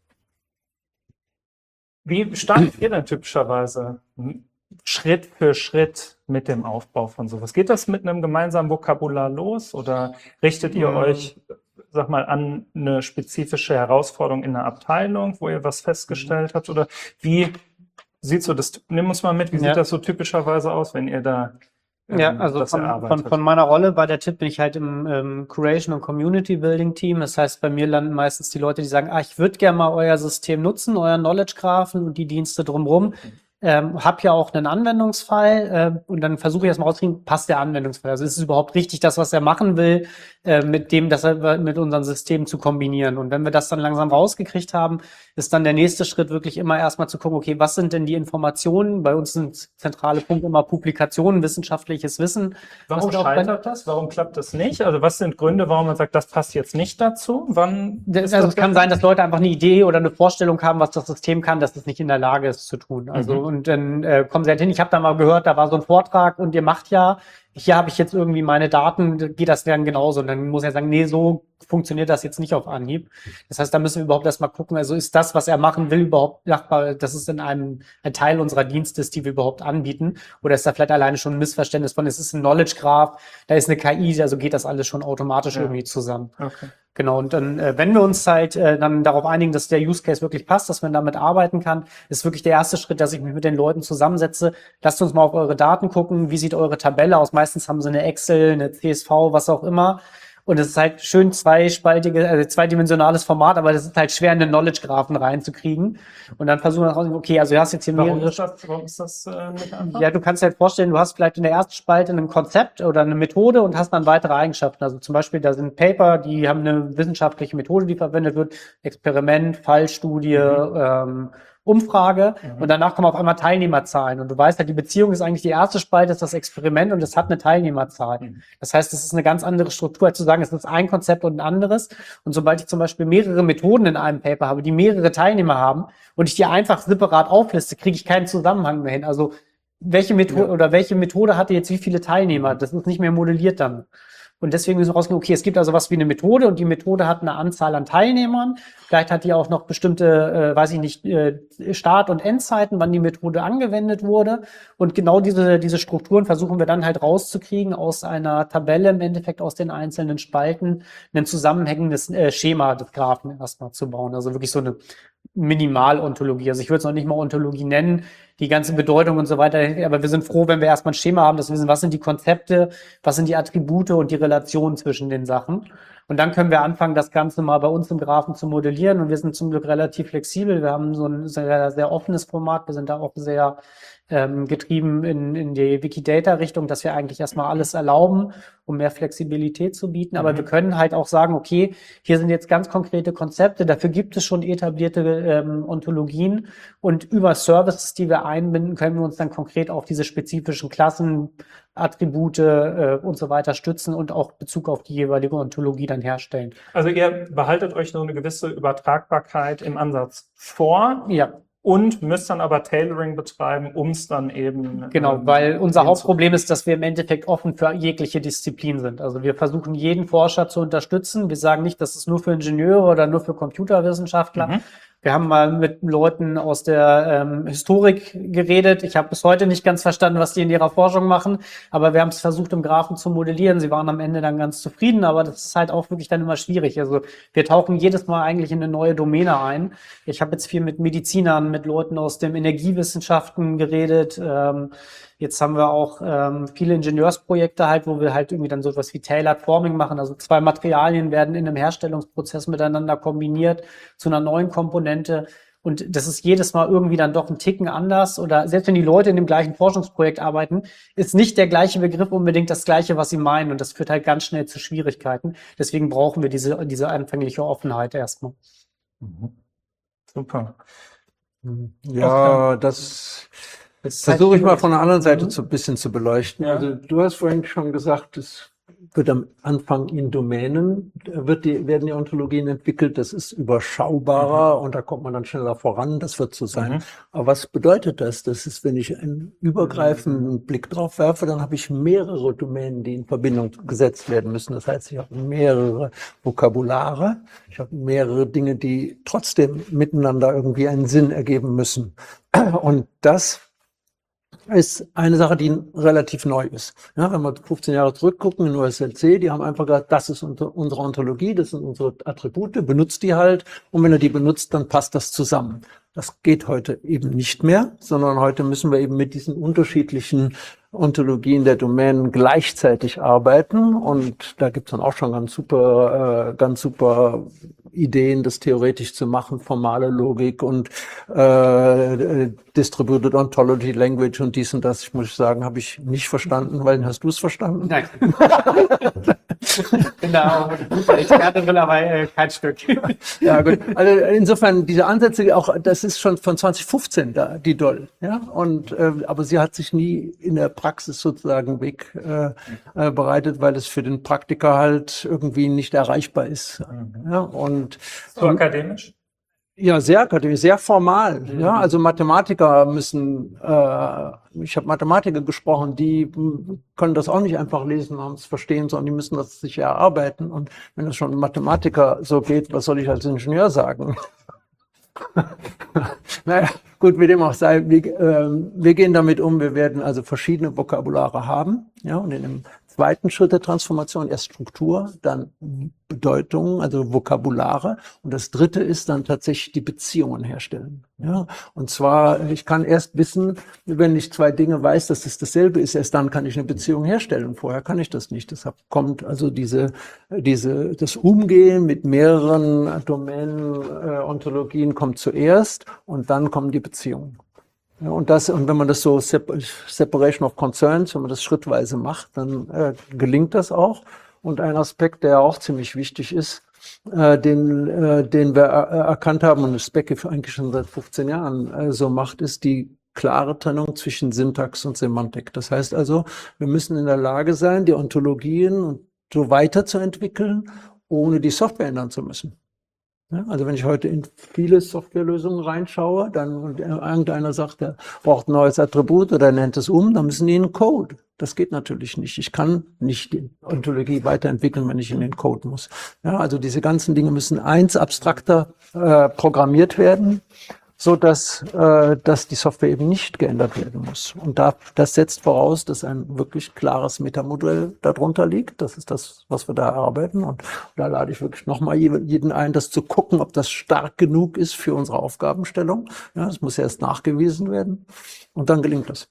Wie startet ihr denn typischerweise Schritt für Schritt mit dem Aufbau von sowas? Geht das mit einem gemeinsamen Vokabular los oder richtet ihr euch, sag mal, an eine spezifische Herausforderung in der Abteilung, wo ihr was festgestellt habt? Oder wie sieht so das, nimm uns mal mit, wie sieht das so typischerweise aus, wenn ihr da also das erarbeitet? von meiner Rolle bei der TIP bin ich halt im Curation und Community Building Team. Das heißt, bei mir landen meistens die Leute, die sagen, ich würde gerne mal euer System nutzen, euer Knowledge Graphen und die Dienste drumherum. Hab ja auch einen Anwendungsfall und dann versuche ich erstmal rauszukriegen, passt der Anwendungsfall? Also ist es überhaupt richtig, das, was er machen will, mit dem, dass er mit unseren Systemen zu kombinieren? Und wenn wir das dann langsam rausgekriegt haben, ist dann der nächste Schritt wirklich immer erstmal zu gucken, okay, was sind denn die Informationen? Bei uns sind zentrale Punkte immer Publikationen, wissenschaftliches Wissen. Warum scheitert das? Warum klappt das nicht? Also was sind Gründe, warum man sagt, das passt jetzt nicht dazu? Also es kann sein, dass Leute einfach eine Idee oder eine Vorstellung haben, was das System kann, dass es nicht in der Lage ist zu tun. Also und dann kommen sie halt hin, ich habe da mal gehört, da war so ein Vortrag und ihr macht ja, hier habe ich jetzt irgendwie meine Daten, geht das dann genauso? Und dann muss er sagen, nee, so funktioniert das jetzt nicht auf Anhieb. Das heißt, da müssen wir überhaupt erstmal gucken, also ist das, was er machen will, überhaupt machbar, dass es in ein Teil unserer Dienste ist, die wir überhaupt anbieten? Oder ist da vielleicht alleine schon ein Missverständnis von, es ist ein Knowledge Graph, da ist eine KI, also geht das alles schon automatisch irgendwie zusammen. Okay. Genau, und dann, wenn wir uns halt dann darauf einigen, dass der Use Case wirklich passt, dass man damit arbeiten kann, ist wirklich der erste Schritt, dass ich mich mit den Leuten zusammensetze. Lasst uns mal auf eure Daten gucken, wie sieht eure Tabelle aus? Meistens haben sie eine Excel, eine CSV, was auch immer. Und es ist halt schön zweidimensionales Format, aber das ist halt schwer, in den Knowledge-Graphen reinzukriegen. Und dann versuchen wir rauszufinden, okay, also du hast jetzt hier warum ist das nicht einfach? Ja, du kannst dir halt vorstellen, du hast vielleicht in der ersten Spalte ein Konzept oder eine Methode und hast dann weitere Eigenschaften. Also zum Beispiel, da sind Paper, die haben eine wissenschaftliche Methode, die verwendet wird, Experiment, Fallstudie, Umfrage und danach kommen auf einmal Teilnehmerzahlen und du weißt halt, die Beziehung ist eigentlich die erste Spalte, ist das Experiment und es hat eine Teilnehmerzahl. Das heißt, es ist eine ganz andere Struktur, als zu sagen, es ist ein Konzept und ein anderes und sobald ich zum Beispiel mehrere Methoden in einem Paper habe, die mehrere Teilnehmer haben und ich die einfach separat aufliste, kriege ich keinen Zusammenhang mehr hin. Also welche Methode oder welche Methode hatte jetzt wie viele Teilnehmer? Das ist nicht mehr modelliert dann. Und deswegen müssen wir rausgehen, okay, es gibt also was wie eine Methode und die Methode hat eine Anzahl an Teilnehmern. Vielleicht hat die auch noch bestimmte, Start- und Endzeiten, wann die Methode angewendet wurde. Und genau diese Strukturen versuchen wir dann halt rauszukriegen aus einer Tabelle, im Endeffekt aus den einzelnen Spalten, ein zusammenhängendes Schema des Graphen erstmal zu bauen. Also wirklich so eine Minimal-Ontologie. Also ich würde es noch nicht mal Ontologie nennen, die ganze Bedeutung und so weiter. Aber wir sind froh, wenn wir erstmal ein Schema haben, dass wir wissen, was sind die Konzepte, was sind die Attribute und die Relationen zwischen den Sachen. Und dann können wir anfangen, das Ganze mal bei uns im Graphen zu modellieren. Und wir sind zum Glück relativ flexibel. Wir haben so ein sehr, sehr offenes Format. Wir sind da auch sehr getrieben in die Wikidata-Richtung, dass wir eigentlich erstmal alles erlauben, um mehr Flexibilität zu bieten. Aber wir können halt auch sagen, okay, hier sind jetzt ganz konkrete Konzepte, dafür gibt es schon etablierte Ontologien und über Services, die wir einbinden, können wir uns dann konkret auf diese spezifischen Klassen, Attribute und so weiter stützen und auch Bezug auf die jeweilige Ontologie dann herstellen. Also ihr behaltet euch nur eine gewisse Übertragbarkeit im Ansatz vor. Ja. Und müsst dann aber Tailoring betreiben, um es dann eben... Genau, weil unser Hauptproblem ist, dass wir im Endeffekt offen für jegliche Disziplin sind. Also wir versuchen, jeden Forscher zu unterstützen. Wir sagen nicht, das ist nur für Ingenieure oder nur für Computerwissenschaftler. Wir haben mal mit Leuten aus der Historik geredet. Ich habe bis heute nicht ganz verstanden, was die in ihrer Forschung machen, aber wir haben es versucht, im Graphen zu modellieren. Sie waren am Ende dann ganz zufrieden, aber das ist halt auch wirklich dann immer schwierig. Also wir tauchen jedes Mal eigentlich in eine neue Domäne ein. Ich habe jetzt viel mit Medizinern, mit Leuten aus den Energiewissenschaften geredet. Jetzt haben wir auch viele Ingenieursprojekte halt, wo wir halt irgendwie dann so etwas wie Tailored Forming machen. Also 2 Materialien werden in einem Herstellungsprozess miteinander kombiniert zu einer neuen Komponente. Und das ist jedes Mal irgendwie dann doch ein Ticken anders. Oder selbst wenn die Leute in dem gleichen Forschungsprojekt arbeiten, ist nicht der gleiche Begriff unbedingt das Gleiche, was sie meinen. Und das führt halt ganz schnell zu Schwierigkeiten. Deswegen brauchen wir diese anfängliche Offenheit erstmal. Super. Ja, das versuche ich mal von der anderen Seite ein bisschen zu beleuchten. Ja. Also du hast vorhin schon gesagt, es wird am Anfang in Domänen, werden die Ontologien entwickelt, das ist überschaubarer und da kommt man dann schneller voran, das wird so sein. Aber was bedeutet das? Das ist, wenn ich einen übergreifenden Blick drauf werfe, dann habe ich mehrere Domänen, die in Verbindung gesetzt werden müssen. Das heißt, ich habe mehrere Vokabulare, ich habe mehrere Dinge, die trotzdem miteinander irgendwie einen Sinn ergeben müssen. Und das ist eine Sache, die relativ neu ist. Ja, wenn wir 15 Jahre zurückgucken in USLC, die haben einfach gesagt, das ist unsere Ontologie, das sind unsere Attribute, benutzt die halt und wenn er die benutzt, dann passt das zusammen. Das geht heute eben nicht mehr, sondern heute müssen wir eben mit diesen unterschiedlichen Ontologien der Domänen gleichzeitig arbeiten und da gibt's dann auch schon ganz super Ideen, das theoretisch zu machen, formale Logik und Distributed Ontology Language und dies und das. Ich muss sagen, habe ich nicht verstanden, weil hast du es verstanden? Nein. Ich bin da auch ein guter Experte drin, aber kein Stück. Ja, gut. Also insofern, diese Ansätze, auch das ist schon von 2015 da, die Doll. Ja? Und, aber sie hat sich nie in der Praxis sozusagen Weg bereitet, weil es für den Praktiker halt irgendwie nicht erreichbar ist. Ja? Und, So akademisch? ja, sehr akademisch, sehr formal. Ja, also Mathematiker müssen, ich habe Mathematiker gesprochen, die können das auch nicht einfach lesen und es verstehen, sondern die müssen das sich erarbeiten. Und wenn es schon Mathematiker so geht, was soll ich als Ingenieur sagen? Naja, gut, wie dem auch sei, wir gehen damit um, wir werden also verschiedene Vokabulare haben, ja, und in dem zweiten Schritt der Transformation erst Struktur, dann Bedeutung, also Vokabulare. Und das dritte ist dann tatsächlich die Beziehungen herstellen. Ja, und zwar, ich kann erst wissen, wenn ich 2 Dinge weiß, dass es dasselbe ist, erst dann kann ich eine Beziehung herstellen. Vorher kann ich das nicht. Deshalb kommt also das Umgehen mit mehreren Domänen, Ontologien kommt zuerst und dann kommen die Beziehungen. Ja, und wenn man das so Separation of Concerns, wenn man das schrittweise macht, dann gelingt das auch. Und ein Aspekt, der auch ziemlich wichtig ist, den wir erkannt haben und das Specke eigentlich schon seit 15 Jahren so macht, ist die klare Trennung zwischen Syntax und Semantik. Das heißt also, wir müssen in der Lage sein, die Ontologien so weiterzuentwickeln, ohne die Software ändern zu müssen. Ja, also wenn ich heute in viele Softwarelösungen reinschaue, und irgendeiner sagt, er braucht ein neues Attribut oder er nennt es um, dann müssen die in den Code. Das geht natürlich nicht. Ich kann nicht die Ontologie weiterentwickeln, wenn ich in den Code muss. Ja, also diese ganzen Dinge müssen abstrakter programmiert werden, so dass die Software eben nicht geändert werden muss. Und das setzt voraus, dass ein wirklich klares Metamodell darunter liegt. Das ist das, was wir da erarbeiten. Und da lade ich wirklich nochmal jeden ein, das zu gucken, ob das stark genug ist für unsere Aufgabenstellung. Ja, das muss erst nachgewiesen werden. Und dann gelingt das.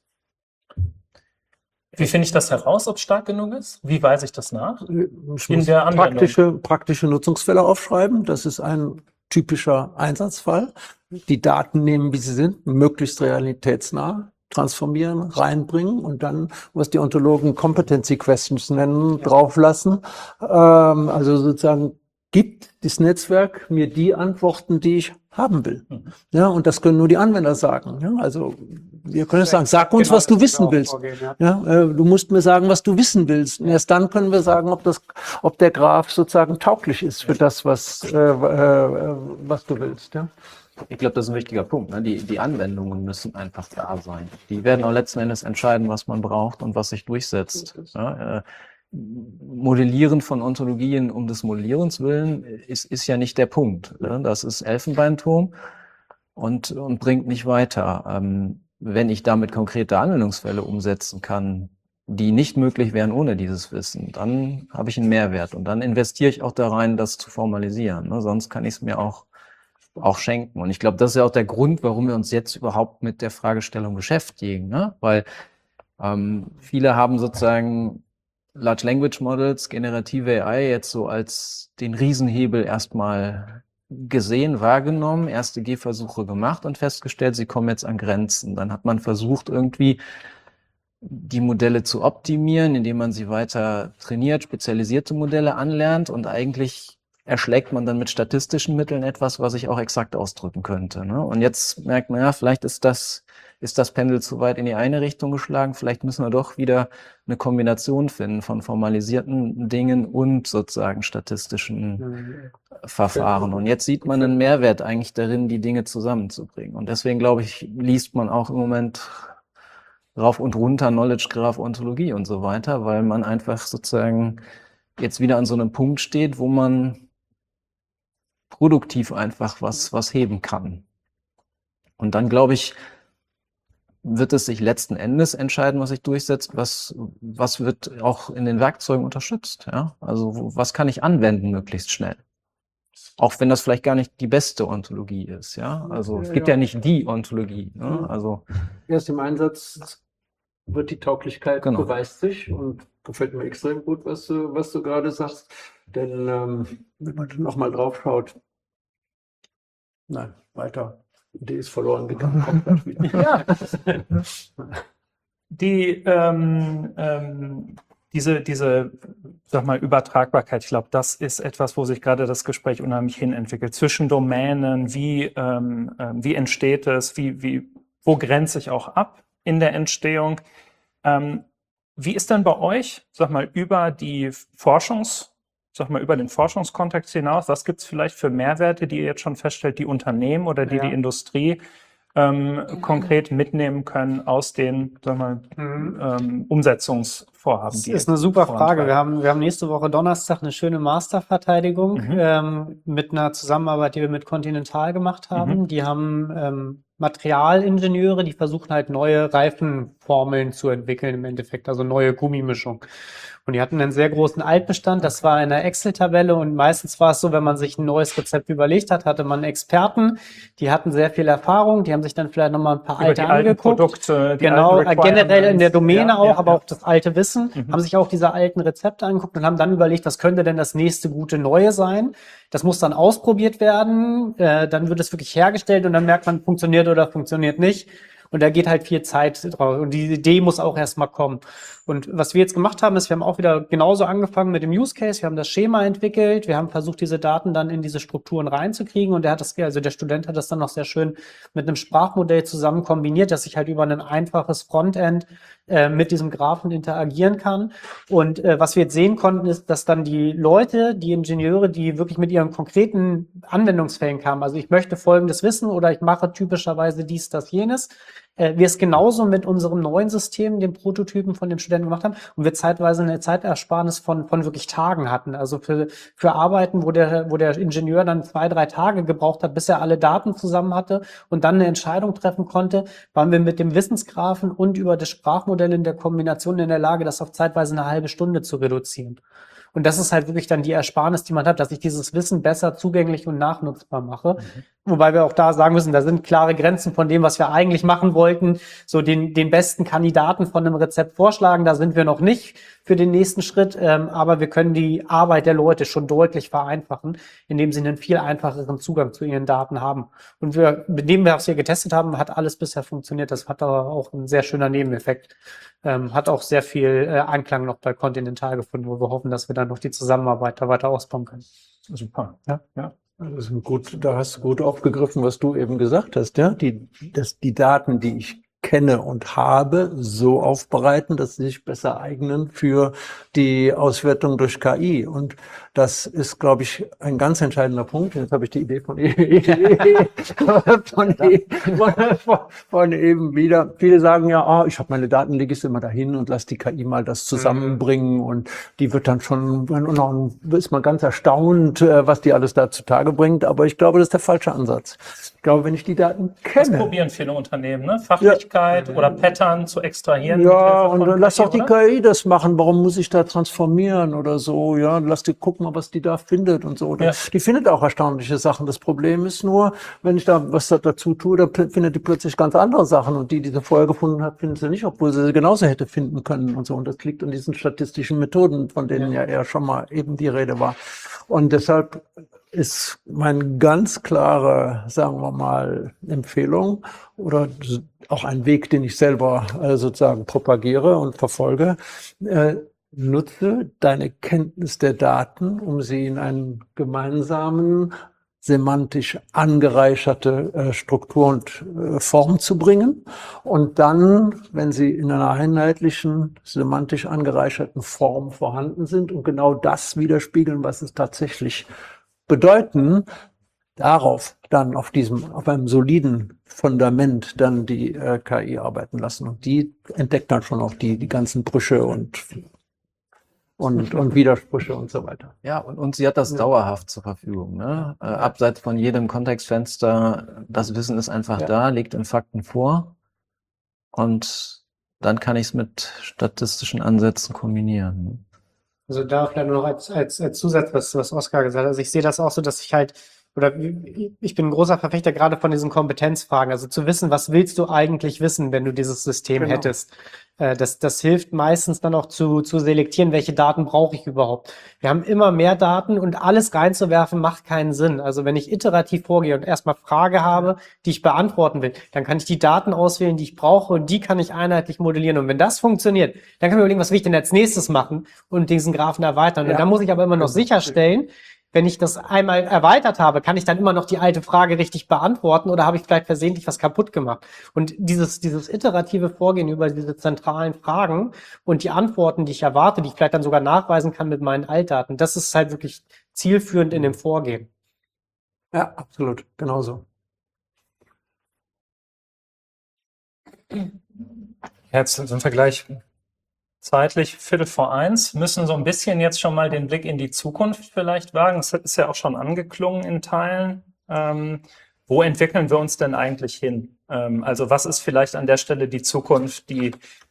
Wie finde ich das heraus, ob es stark genug ist? Wie weise ich das nach? Ich muss praktische Nutzungsfälle aufschreiben. Das ist ein typischer Einsatzfall. Die Daten nehmen, wie sie sind, möglichst realitätsnah, transformieren, reinbringen und dann, was die Ontologen Competency Questions nennen, drauflassen. Also sozusagen gibt das Netzwerk mir die Antworten, die ich haben will. Ja, und das können nur die Anwender sagen. Ja, also wir können sagen, sag uns, was du wissen willst. Ja, du musst mir sagen, was du wissen willst. Und erst dann können wir sagen, ob der Graph sozusagen tauglich ist für das, was du willst. Ja. Ich glaube, das ist ein wichtiger Punkt. Ne? Die Anwendungen müssen einfach da sein. Die werden auch letzten Endes entscheiden, was man braucht und was sich durchsetzt. Ja, Modellieren von Ontologien um des Modellierens willen ist ja nicht der Punkt. Ne? Das ist Elfenbeinturm. und bringt mich weiter. Wenn ich damit konkrete Anwendungsfälle umsetzen kann, die nicht möglich wären ohne dieses Wissen, dann habe ich einen Mehrwert und dann investiere ich auch da rein, das zu formalisieren. Ne? Sonst kann ich es mir auch schenken. Und ich glaube, das ist ja auch der Grund, warum wir uns jetzt überhaupt mit der Fragestellung beschäftigen. Ne? Weil viele haben sozusagen Large Language Models, generative AI jetzt so als den Riesenhebel erstmal gesehen, wahrgenommen, erste Gehversuche gemacht und festgestellt, sie kommen jetzt an Grenzen. Dann hat man versucht, irgendwie die Modelle zu optimieren, indem man sie weiter trainiert, spezialisierte Modelle anlernt und eigentlich erschlägt man dann mit statistischen Mitteln etwas, was ich auch exakt ausdrücken könnte. Ne? Und jetzt merkt man, ja, vielleicht ist das Pendel zu weit in die eine Richtung geschlagen, vielleicht müssen wir doch wieder eine Kombination finden von formalisierten Dingen und sozusagen statistischen Verfahren. Und jetzt sieht man einen Mehrwert eigentlich darin, die Dinge zusammenzubringen. Und deswegen, glaube ich, liest man auch im Moment rauf und runter Knowledge Graph, Ontologie und so weiter, weil man einfach sozusagen jetzt wieder an so einem Punkt steht, wo man produktiv einfach was heben kann. Und dann, glaube ich, wird es sich letzten Endes entscheiden, was sich durchsetzt, was wird auch in den Werkzeugen unterstützt. Ja? Also was kann ich anwenden möglichst schnell? Auch wenn das vielleicht gar nicht die beste Ontologie ist. Ja? Also es gibt ja nicht die Ontologie. Ne? Also erst im Einsatz wird die Tauglichkeit beweist sich und gefällt mir extrem gut, was du gerade sagst. Denn wenn man nochmal drauf schaut, nein, weiter. Die Idee ist verloren gegangen. Kommt gleich wieder. Diese, sag mal, Übertragbarkeit, ich glaube, das ist etwas, wo sich gerade das Gespräch unheimlich hinentwickelt. Zwischen Domänen, wie entsteht es, wo grenze ich auch ab in der Entstehung? Wie ist denn bei euch, sag mal, über den Forschungskontext hinaus, was gibt es vielleicht für Mehrwerte, die ihr jetzt schon feststellt, die Unternehmen oder die Industrie konkret mitnehmen können aus den, sag mal, Umsetzungsvorhaben? Das ist eine super Frage. Wir haben nächste Woche Donnerstag eine schöne Masterverteidigung mit einer Zusammenarbeit, die wir mit Continental gemacht haben. Die haben Materialingenieure, die versuchen halt neue Reifenformeln zu entwickeln im Endeffekt, also neue Gummimischung. Und die hatten einen sehr großen Altbestand, das war in einer Excel-Tabelle und meistens war es so, wenn man sich ein neues Rezept überlegt hat, hatte man Experten, die hatten sehr viel Erfahrung, die haben sich dann vielleicht nochmal ein paar alte angeguckt. Produkte, genau, generell in der Domäne aber auch das alte Wissen, haben sich auch diese alten Rezepte angeguckt und haben dann überlegt, was könnte denn das nächste gute Neue sein? Das muss dann ausprobiert werden, dann wird es wirklich hergestellt und dann merkt man, funktioniert oder funktioniert nicht. Und da geht halt viel Zeit drauf. Und die Idee muss auch erstmal kommen. Und was wir jetzt gemacht haben, ist, wir haben auch wieder genauso angefangen mit dem Use Case. Wir haben das Schema entwickelt. Wir haben versucht, diese Daten dann in diese Strukturen reinzukriegen. Und der Student hat das dann noch sehr schön mit einem Sprachmodell zusammen kombiniert, dass ich halt über ein einfaches Frontend mit diesem Graphen interagieren kann. Und was wir jetzt sehen konnten, ist, dass dann die Leute, die Ingenieure, die wirklich mit ihren konkreten Anwendungsfällen kamen, also ich möchte Folgendes wissen oder ich mache typischerweise dies, das, jenes, wir es genauso mit unserem neuen System, dem Prototypen von dem Studenten gemacht haben und wir zeitweise eine Zeitersparnis von wirklich Tagen hatten. Also für Arbeiten, wo der Ingenieur dann 2-3 Tage gebraucht hat, bis er alle Daten zusammen hatte und dann eine Entscheidung treffen konnte, waren wir mit dem Wissensgraphen und über das Sprachmodell in der Kombination in der Lage, das auf zeitweise eine halbe Stunde zu reduzieren. Und das ist halt wirklich dann die Ersparnis, die man hat, dass ich dieses Wissen besser zugänglich und nachnutzbar mache. Wobei wir auch da sagen müssen, da sind klare Grenzen von dem, was wir eigentlich machen wollten. So den besten Kandidaten von einem Rezept vorschlagen, da sind wir noch nicht für den nächsten Schritt. Aber wir können die Arbeit der Leute schon deutlich vereinfachen, indem sie einen viel einfacheren Zugang zu ihren Daten haben. Und mit dem wir es hier getestet haben, hat alles bisher funktioniert. Das hat aber auch ein sehr schöner Nebeneffekt. Hat auch sehr viel Anklang noch bei Continental gefunden, wo wir hoffen, dass wir dann noch die Zusammenarbeit da weiter ausbauen können. Super. Ja. Da hast du gut aufgegriffen, was du eben gesagt hast, ja. Die Daten, die ich kenne und habe, so aufbereiten, dass sie sich besser eignen für die Auswertung durch KI. Und das ist, glaube ich, ein ganz entscheidender Punkt. Jetzt habe ich die Idee von eben wieder. Viele sagen ja, ich habe meine Daten, lege ich immer dahin und lasse die KI mal das zusammenbringen und die wird dann schon, und dann ist man ganz erstaunt, was die alles da zutage bringt. Aber ich glaube, das ist der falsche Ansatz. Ich glaube, wenn ich die Daten Das kenne. probieren viele Unternehmen, ne? Fachlichkeit oder Pattern zu extrahieren. Ja, mit Hilfe und von dann lass doch die oder? KI das machen. Warum muss ich da transformieren oder so? Ja, lass die gucken, was die da findet und so. Ja. Die findet auch erstaunliche Sachen. Das Problem ist nur, wenn ich da was dazu tue, dann findet die plötzlich ganz andere Sachen. Und die sie vorher gefunden hat, findet sie nicht, obwohl sie genauso hätte finden können und so. Und das liegt an diesen statistischen Methoden, von denen ja eher schon mal eben die Rede war. Und deshalb ist meine ganz klare, sagen wir mal, Empfehlung oder auch ein Weg, den ich selber sozusagen propagiere und verfolge. Nutze deine Kenntnis der Daten, um sie in einen gemeinsamen, semantisch angereicherte Struktur und Form zu bringen. Und dann, wenn sie in einer einheitlichen, semantisch angereicherten Form vorhanden sind und genau das widerspiegeln, was es tatsächlich bedeuten, darauf dann auf einem soliden Fundament dann die KI arbeiten lassen. Und die entdeckt dann schon auch die ganzen Brüche und Widersprüche und so weiter. Ja, und sie hat das dauerhaft zur Verfügung, ne? Abseits von jedem Kontextfenster, das Wissen ist einfach da, liegt in Fakten vor und dann kann ich es mit statistischen Ansätzen kombinieren. Also da vielleicht nur noch als Zusatz, was Oskar gesagt hat. Also ich sehe das auch so, dass ich halt, oder ich bin ein großer Verfechter gerade von diesen Kompetenzfragen. Also zu wissen, was willst du eigentlich wissen, wenn du dieses System hättest. Das hilft meistens dann auch zu selektieren, welche Daten brauche ich überhaupt. Wir haben immer mehr Daten und alles reinzuwerfen macht keinen Sinn. Also wenn ich iterativ vorgehe und erstmal Frage habe, die ich beantworten will, dann kann ich die Daten auswählen, die ich brauche und die kann ich einheitlich modellieren. Und wenn das funktioniert, dann kann ich mir überlegen, was will ich denn als nächstes machen und diesen Graphen erweitern. Und dann muss ich aber immer noch sicherstellen, wenn ich das einmal erweitert habe, kann ich dann immer noch die alte Frage richtig beantworten oder habe ich vielleicht versehentlich was kaputt gemacht? Und dieses iterative Vorgehen über diese zentralen Fragen und die Antworten, die ich erwarte, die ich vielleicht dann sogar nachweisen kann mit meinen Altdaten, das ist halt wirklich zielführend in dem Vorgehen. Ja, absolut. Genauso. Jetzt sind wir gleich zeitlich 1:15, müssen so ein bisschen jetzt schon mal den Blick in die Zukunft vielleicht wagen. Das ist ja auch schon angeklungen in Teilen. Wo entwickeln wir uns denn eigentlich hin? Also was ist vielleicht an der Stelle die Zukunft, wie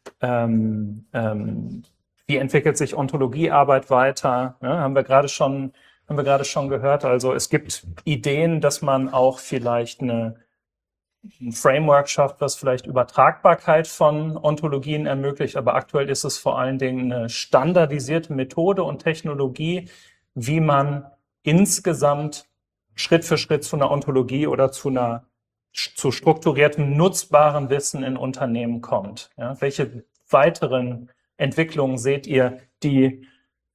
entwickelt sich Ontologiearbeit weiter? Ja, haben wir gerade schon gehört. Also es gibt Ideen, dass man auch vielleicht ein Framework schafft, was vielleicht Übertragbarkeit von Ontologien ermöglicht, aber aktuell ist es vor allen Dingen eine standardisierte Methode und Technologie, wie man insgesamt Schritt für Schritt zu einer Ontologie oder zu strukturiertem, nutzbaren Wissen in Unternehmen kommt. Ja, welche weiteren Entwicklungen seht ihr, die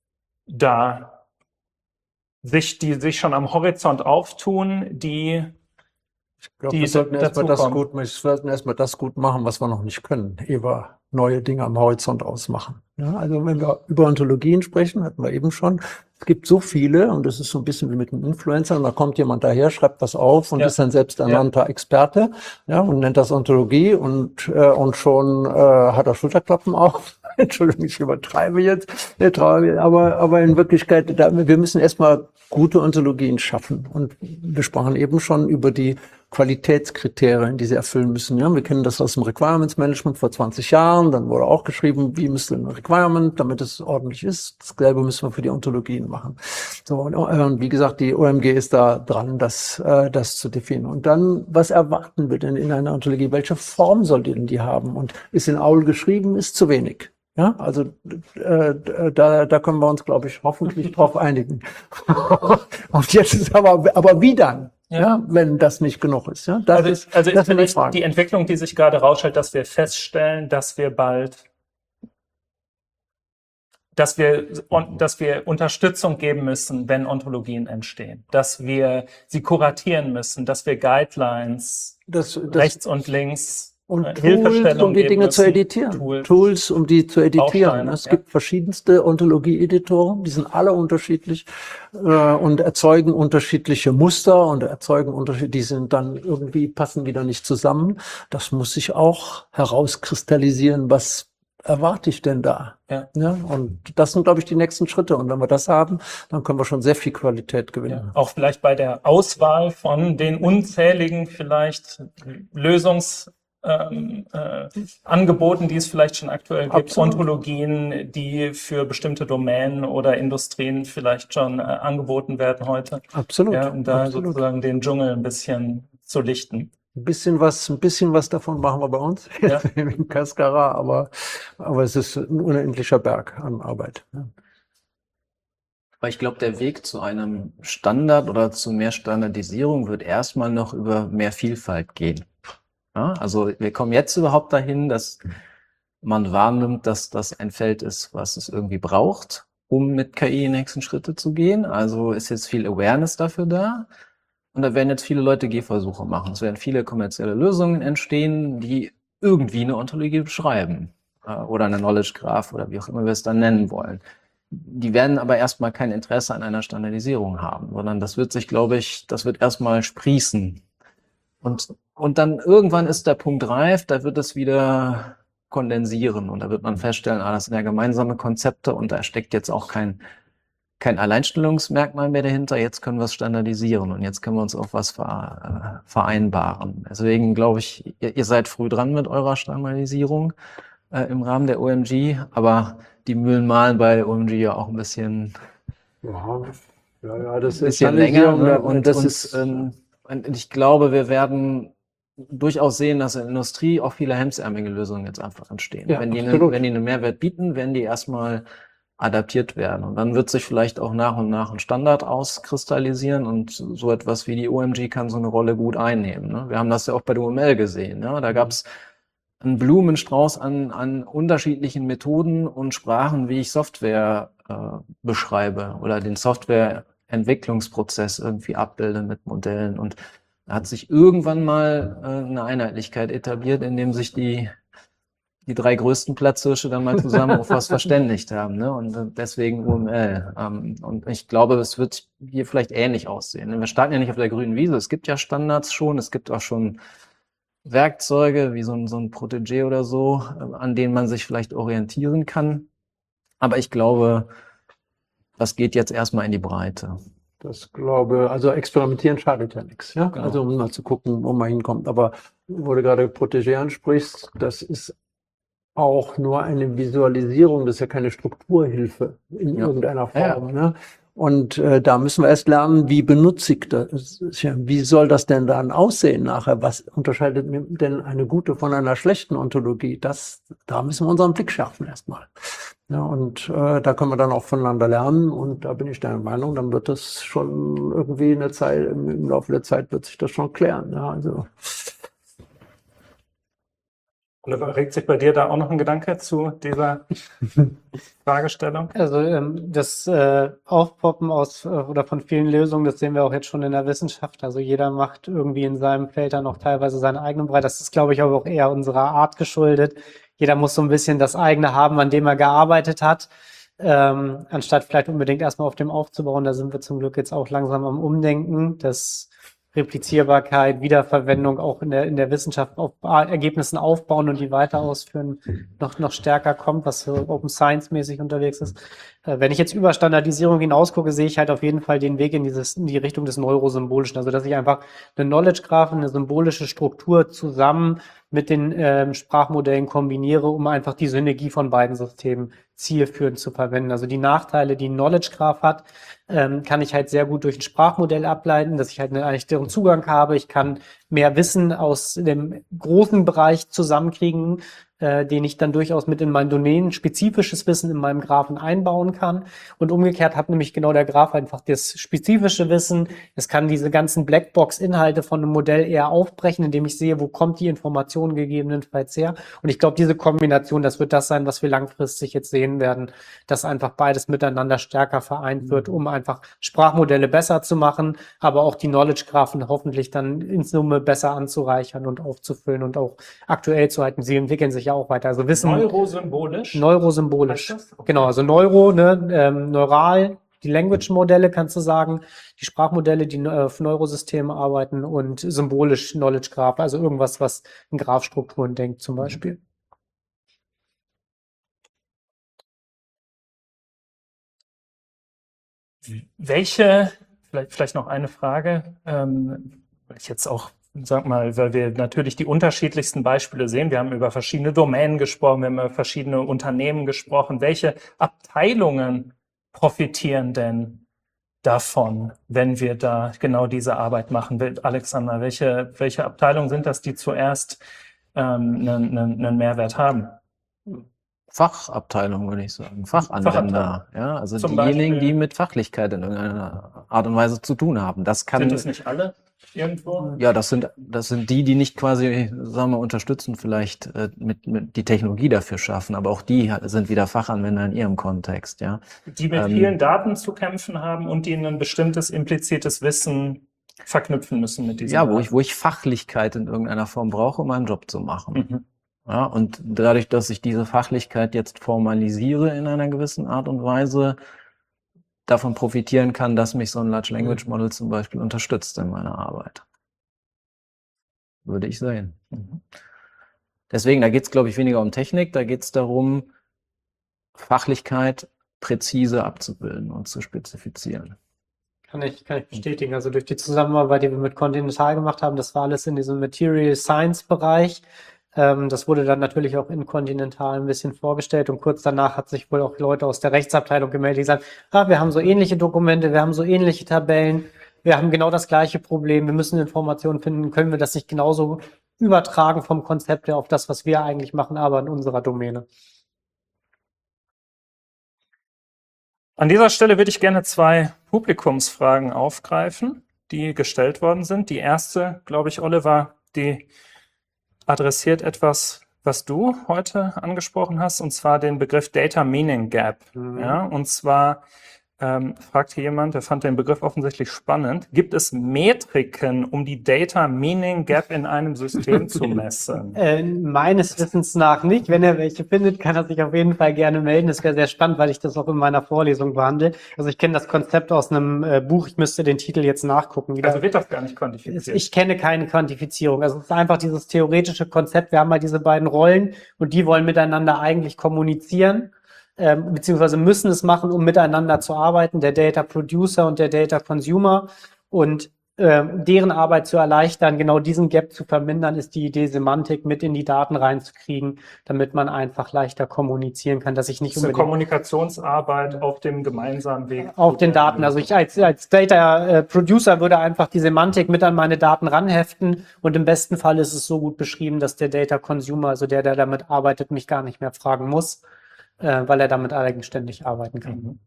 sich schon am Horizont auftun, Ich glaube, wir sollten erstmal das gut machen, was wir noch nicht können, ehe wir neue Dinge am Horizont ausmachen. Ja, also wenn wir über Ontologien sprechen, hatten wir eben schon, es gibt so viele, und das ist so ein bisschen wie mit einem Influencer, und da kommt jemand daher, schreibt was auf und ist ein selbsternannter Experte, ja, und nennt das Ontologie und schon hat er Schulterklappen auf. Entschuldigung, ich übertreibe jetzt, aber in Wirklichkeit, wir müssen erstmal gute Ontologien schaffen. Und wir sprachen eben schon über die Qualitätskriterien, die sie erfüllen müssen. Ja, wir kennen das aus dem Requirements Management vor 20 Jahren. Dann wurde auch geschrieben, wie müsste ein Requirement, damit es ordentlich ist. Dasselbe müssen wir für die Ontologien machen. So, und wie gesagt, die OMG ist da dran, das zu definieren. Und dann, was erwarten wir denn in einer Ontologie? Welche Form soll denn die haben? Und ist in AUL geschrieben, ist zu wenig. Ja, also da können wir uns, glaube ich, hoffentlich drauf einigen. Und jetzt ist aber wie dann? Ja, wenn das nicht genug ist. Ja, das ist vielleicht die Entwicklung, die sich gerade rausstellt, dass wir feststellen, dass wir Unterstützung geben müssen, wenn Ontologien entstehen, dass wir sie kuratieren müssen, dass wir Guidelines rechts und links Und Hilfestellung um die geben Dinge zu müssen. editieren. Tools, um die zu editieren. Bausteine, Es ja. gibt verschiedenste Ontologie-Editoren, die sind alle unterschiedlich und erzeugen unterschiedliche Muster und erzeugen unterschiedliche, die sind dann irgendwie, passen wieder nicht zusammen. Das muss sich auch herauskristallisieren, was erwarte ich denn da? Ja. Und das sind, glaube ich, die nächsten Schritte. Und wenn wir das haben, dann können wir schon sehr viel Qualität gewinnen. Ja, auch vielleicht bei der Auswahl von den unzähligen vielleicht Lösungsangeboten, die es vielleicht schon aktuell gibt, Absolut. Ontologien, die für bestimmte Domänen oder Industrien vielleicht schon angeboten werden heute. Absolut. Ja, um da Absolut. sozusagen den Dschungel ein bisschen zu lichten. Ein bisschen was davon machen wir bei uns Ja. in Cascara, aber es ist ein unendlicher Berg an Arbeit. Ja. Aber ich glaube, der Weg zu einem Standard oder zu mehr Standardisierung wird erstmal noch über mehr Vielfalt gehen. Ja, also wir kommen jetzt überhaupt dahin, dass man wahrnimmt, dass das ein Feld ist, was es irgendwie braucht, um mit KI die nächsten Schritte zu gehen. Also ist jetzt viel Awareness dafür da. Und da werden jetzt viele Leute Gehversuche machen. Es werden viele kommerzielle Lösungen entstehen, die irgendwie eine Ontologie beschreiben. Oder eine Knowledge Graph oder wie auch immer wir es dann nennen wollen. Die werden aber erstmal kein Interesse an einer Standardisierung haben, sondern das wird sich, glaube ich, das wird erstmal sprießen. Und dann irgendwann ist der Punkt reif, da wird es wieder kondensieren und da wird man feststellen, das sind ja gemeinsame Konzepte und da steckt jetzt auch kein Alleinstellungsmerkmal mehr dahinter. Jetzt können wir es standardisieren und jetzt können wir uns auf was vereinbaren. Deswegen glaube ich, ihr seid früh dran mit eurer Standardisierung im Rahmen der OMG, aber die Mühlen mahlen bei OMG ja auch ein bisschen, Ja, das ist bisschen länger. Ne? Und das ist und ich glaube, wir werden durchaus sehen, dass in der Industrie auch viele hemdsärmelige Lösungen jetzt einfach entstehen. Ja, wenn die absolut. einen Mehrwert bieten, werden die erstmal adaptiert werden. Und dann wird sich vielleicht auch nach und nach ein Standard auskristallisieren und so etwas wie die OMG kann so eine Rolle gut einnehmen. Ne? Wir haben das ja auch bei der UML gesehen. Ne? Da gab es einen Blumenstrauß an unterschiedlichen Methoden und Sprachen, wie ich Software beschreibe oder den Softwareentwicklungsprozess irgendwie abbilde mit Modellen. Und da hat sich irgendwann mal eine Einheitlichkeit etabliert, indem sich die 3 größten Platzhirsche dann mal zusammen auf was verständigt haben, ne? Und deswegen UML. Und ich glaube, es wird hier vielleicht ähnlich aussehen. Wir starten ja nicht auf der grünen Wiese. Es gibt ja Standards schon. Es gibt auch schon Werkzeuge wie so ein Protégé oder so, an denen man sich vielleicht orientieren kann. Aber ich glaube, das geht jetzt erstmal in die Breite. Das glaube, also experimentieren schadet ja nichts. Ja? Genau. Also um mal zu gucken, wo man hinkommt. Aber wo du gerade Protégé ansprichst, das ist auch nur eine Visualisierung, das ist ja keine Strukturhilfe in irgendeiner Form. Ne? Und da müssen wir erst lernen, wie benutze ich das? Wie soll das denn dann aussehen nachher? Was unterscheidet denn eine gute von einer schlechten Ontologie? Da müssen wir unseren Blick schärfen erstmal. Ja, und da können wir dann auch voneinander lernen. Und da bin ich der Meinung, dann wird das schon irgendwie in der Zeit, im Laufe der Zeit wird sich das schon klären. Ja, also. Oliver, regt sich bei dir da auch noch ein Gedanke zu dieser Fragestellung? Also das Aufpoppen oder von vielen Lösungen, das sehen wir auch jetzt schon in der Wissenschaft. Also jeder macht irgendwie in seinem Feld dann auch teilweise seine eigenen Bereich. Das ist, glaube ich, aber auch eher unserer Art geschuldet. Jeder muss so ein bisschen das eigene haben, an dem er gearbeitet hat, anstatt vielleicht unbedingt erstmal auf dem aufzubauen. Da sind wir zum Glück jetzt auch langsam am Umdenken, dass Replizierbarkeit, Wiederverwendung auch in der Wissenschaft auf Ergebnissen aufbauen und die weiter ausführen, noch stärker kommt, was so Open Science mäßig unterwegs ist. Wenn ich jetzt über Standardisierung hinausgucke, sehe ich halt auf jeden Fall den Weg in die Richtung des Neurosymbolischen. Also, dass ich einfach eine Knowledge Graph, eine symbolische Struktur zusammen mit den Sprachmodellen kombiniere, um einfach die Synergie von beiden Systemen zielführend zu verwenden. Also die Nachteile, die ein Knowledge Graph hat, kann ich halt sehr gut durch ein Sprachmodell ableiten, dass ich halt einen leichteren Zugang habe. Ich kann mehr Wissen aus dem großen Bereich zusammenkriegen den ich dann durchaus mit in mein Domain spezifisches Wissen in meinem Graphen einbauen kann. Und umgekehrt hat nämlich genau der Graph einfach das spezifische Wissen. Es kann diese ganzen Blackbox-Inhalte von einem Modell eher aufbrechen, indem ich sehe, wo kommt die Information gegebenenfalls her. Und ich glaube, diese Kombination, das wird das sein, was wir langfristig jetzt sehen werden, dass einfach beides miteinander stärker vereint wird, um einfach Sprachmodelle besser zu machen, aber auch die Knowledge-Graphen hoffentlich dann in Summe besser anzureichern und aufzufüllen und auch aktuell zu halten. Sie entwickeln sich ja auch weiter. Also Wissen. Neurosymbolisch? Neurosymbolisch. Heißt das? Okay. Genau, also Neuro, ne, neural, die Language-Modelle kannst du sagen, die Sprachmodelle, die auf Neurosystemen arbeiten und symbolisch Knowledge Graph, also irgendwas, was in Graphstrukturen denkt zum Beispiel. Welche, vielleicht noch eine Frage, weil ich jetzt auch, sag mal, weil wir natürlich die unterschiedlichsten Beispiele sehen. Wir haben über verschiedene Domänen gesprochen, wir haben über verschiedene Unternehmen gesprochen. Welche Abteilungen profitieren denn davon, wenn wir da genau diese Arbeit machen? Alexander, welche Abteilungen sind das, die zuerst einen Mehrwert haben? Fachabteilung, würde ich sagen. Fachanwender. Ja, also Zum diejenigen, Beispiel- die mit Fachlichkeit in irgendeiner Art und Weise zu tun haben. Das kann, Sind das nicht alle irgendwo? ja, das sind die nicht quasi, sagen wir, unterstützen, vielleicht mit die Technologie dafür schaffen, aber auch die sind wieder Fachanwender in ihrem Kontext, ja. Die mit vielen Daten zu kämpfen haben und die ein bestimmtes implizites Wissen verknüpfen müssen mit diesen Ja, Daten. wo ich Fachlichkeit in irgendeiner Form brauche, um meinen Job zu machen. Mhm. Ja, und dadurch, dass ich diese Fachlichkeit jetzt formalisiere in einer gewissen Art und Weise, davon profitieren kann, dass mich so ein Large Language Model zum Beispiel unterstützt in meiner Arbeit. Würde ich sehen. Deswegen, da geht es, glaube ich, weniger um Technik, da geht es darum, Fachlichkeit präzise abzubilden und zu spezifizieren. Kann ich bestätigen. Also durch die Zusammenarbeit, die wir mit Continental gemacht haben, das war alles in diesem Material Science Bereich. Das wurde dann natürlich auch in Continental ein bisschen vorgestellt und kurz danach hat sich wohl auch Leute aus der Rechtsabteilung gemeldet, die gesagt, wir haben so ähnliche Dokumente, wir haben so ähnliche Tabellen, wir haben genau das gleiche Problem, wir müssen Informationen finden, können wir das nicht genauso übertragen vom Konzept her auf das, was wir eigentlich machen, aber in unserer Domäne. An dieser Stelle würde ich gerne 2 Publikumsfragen aufgreifen, die gestellt worden sind. Die erste, glaube ich, Oliver, die adressiert etwas, was du heute angesprochen hast, und zwar den Begriff Data Meaning Gap. Ja, und zwar fragt hier jemand, der fand den Begriff offensichtlich spannend. Gibt es Metriken, um die Data Meaning Gap in einem System zu messen? Meines Wissens nach nicht. Wenn er welche findet, kann er sich auf jeden Fall gerne melden. Das wäre sehr spannend, weil ich das auch in meiner Vorlesung behandle. Also ich kenne das Konzept aus einem Buch. Ich müsste den Titel jetzt nachgucken. Also wird das gar nicht quantifiziert? Ich kenne keine Quantifizierung. Also es ist einfach dieses theoretische Konzept. Wir haben mal diese beiden Rollen und die wollen miteinander eigentlich kommunizieren. Beziehungsweise müssen es machen, um miteinander zu arbeiten, der Data Producer und der Data Consumer. Und deren Arbeit zu erleichtern, genau diesen Gap zu vermindern, ist die Idee, Semantik mit in die Daten reinzukriegen, damit man einfach leichter kommunizieren kann, dass ich nicht Das ist eine unbedingt Kommunikationsarbeit auf dem gemeinsamen Weg. auf den Daten. Also ich als Data Producer würde einfach die Semantik mit an meine Daten ranheften und im besten Fall ist es so gut beschrieben, dass der Data Consumer, also der damit arbeitet, mich gar nicht mehr fragen muss, weil er damit eigenständig arbeiten kann.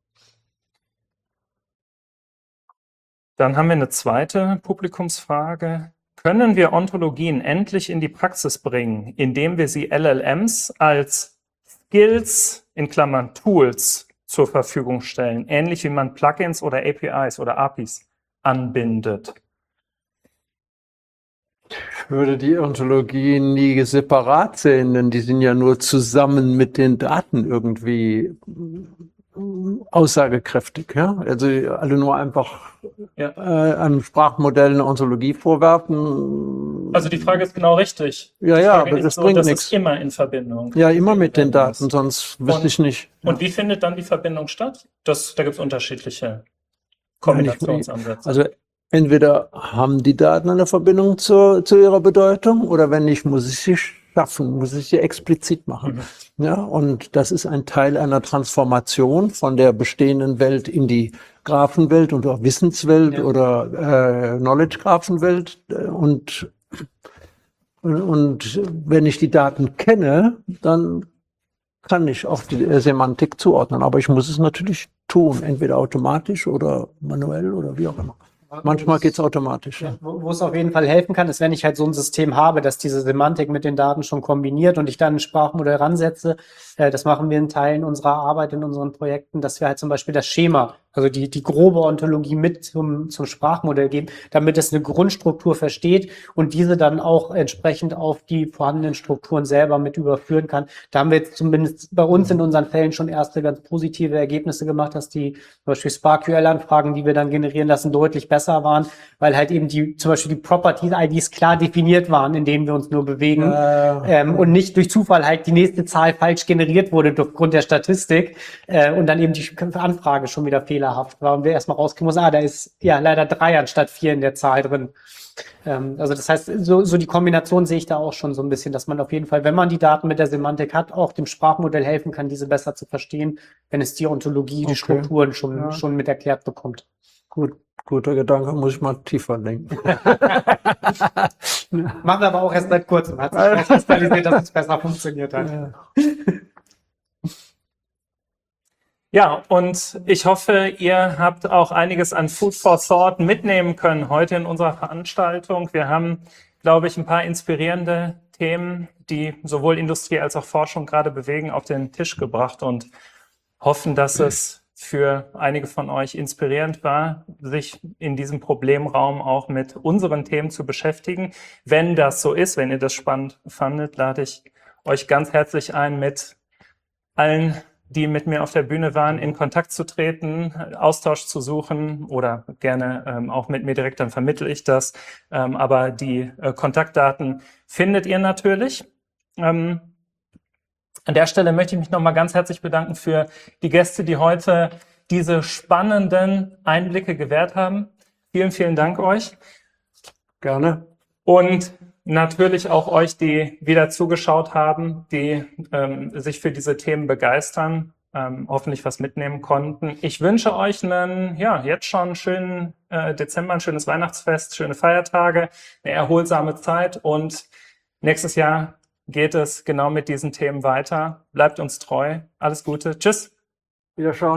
Dann haben wir eine zweite Publikumsfrage. Können wir Ontologien endlich in die Praxis bringen, indem wir sie LLMs als Skills in Klammern Tools zur Verfügung stellen, ähnlich wie man Plugins oder APIs oder APIs anbindet? Ich würde die Ontologien nie separat sehen, denn die sind ja nur zusammen mit den Daten irgendwie aussagekräftig. Ja? Also alle nur einfach einem Sprachmodell eine Ontologie vorwerfen. Also die Frage ist genau richtig. Ja, ja, aber das bringt das nichts. ist immer in Verbindung. Ja, immer mit den Daten, sonst wüsste ich nicht. Und wie findet dann die Verbindung statt? Da gibt es unterschiedliche Kombinationsansätze. Also entweder haben die Daten eine Verbindung zu ihrer Bedeutung oder wenn nicht, muss ich sie schaffen, muss ich sie explizit machen. Ja, und das ist ein Teil einer Transformation von der bestehenden Welt in die Graphenwelt oder Wissenswelt oder Knowledge-Graphenwelt. Und Und wenn ich die Daten kenne, dann kann ich auch die Semantik zuordnen. Aber ich muss es natürlich tun, entweder automatisch oder manuell oder wie auch immer. Manchmal geht es automatisch. Ja, wo es auf jeden Fall helfen kann, ist, wenn ich halt so ein System habe, das diese Semantik mit den Daten schon kombiniert und ich dann ein Sprachmodell ransetze. Das machen wir in Teilen unserer Arbeit, in unseren Projekten, dass wir halt zum Beispiel das Schema, also die grobe Ontologie mit zum Sprachmodell geben, damit es eine Grundstruktur versteht und diese dann auch entsprechend auf die vorhandenen Strukturen selber mit überführen kann. Da haben wir jetzt zumindest bei uns in unseren Fällen schon erste ganz positive Ergebnisse gemacht, dass die zum Beispiel SparkQL-Anfragen, die wir dann generieren lassen, deutlich besser waren, weil halt eben zum Beispiel die Property-IDs klar definiert waren, in denen wir uns nur bewegen und nicht durch Zufall halt die nächste Zahl falsch generiert wurde aufgrund der Statistik und dann eben die Anfrage schon wieder fehlerhaft war und wir erstmal rauskriegen mussten, da ist ja leider 3 anstatt 4 in der Zahl drin. Also das heißt, so die Kombination sehe ich da auch schon so ein bisschen, dass man auf jeden Fall, wenn man die Daten mit der Semantik hat, auch dem Sprachmodell helfen kann, diese besser zu verstehen, wenn es die Ontologie, die Strukturen schon mit erklärt bekommt. Guter Gedanke, muss ich mal tiefer denken. Machen wir aber auch erst seit kurzem. Hat sich kristallisiert, dass es besser funktioniert hat. Ja, und ich hoffe, ihr habt auch einiges an Food for Thought mitnehmen können heute in unserer Veranstaltung. Wir haben, glaube ich, ein paar inspirierende Themen, die sowohl Industrie als auch Forschung gerade bewegen, auf den Tisch gebracht und hoffen, dass es für einige von euch inspirierend war, sich in diesem Problemraum auch mit unseren Themen zu beschäftigen. Wenn das so ist, wenn ihr das spannend fandet, lade ich euch ganz herzlich ein, mit allen, die mit mir auf der Bühne waren, in Kontakt zu treten, Austausch zu suchen oder gerne auch mit mir direkt, dann vermittle ich das. Aber die Kontaktdaten findet ihr natürlich. An der Stelle möchte ich mich nochmal ganz herzlich bedanken für die Gäste, die heute diese spannenden Einblicke gewährt haben. Vielen, vielen Dank euch. Gerne. Und natürlich auch euch, die wieder zugeschaut haben, die sich für diese Themen begeistern, hoffentlich was mitnehmen konnten. Ich wünsche euch jetzt schon einen schönen Dezember, ein schönes Weihnachtsfest, schöne Feiertage, eine erholsame Zeit und nächstes Jahr geht es genau mit diesen Themen weiter. Bleibt uns treu. Alles Gute. Tschüss. Wiederschauen.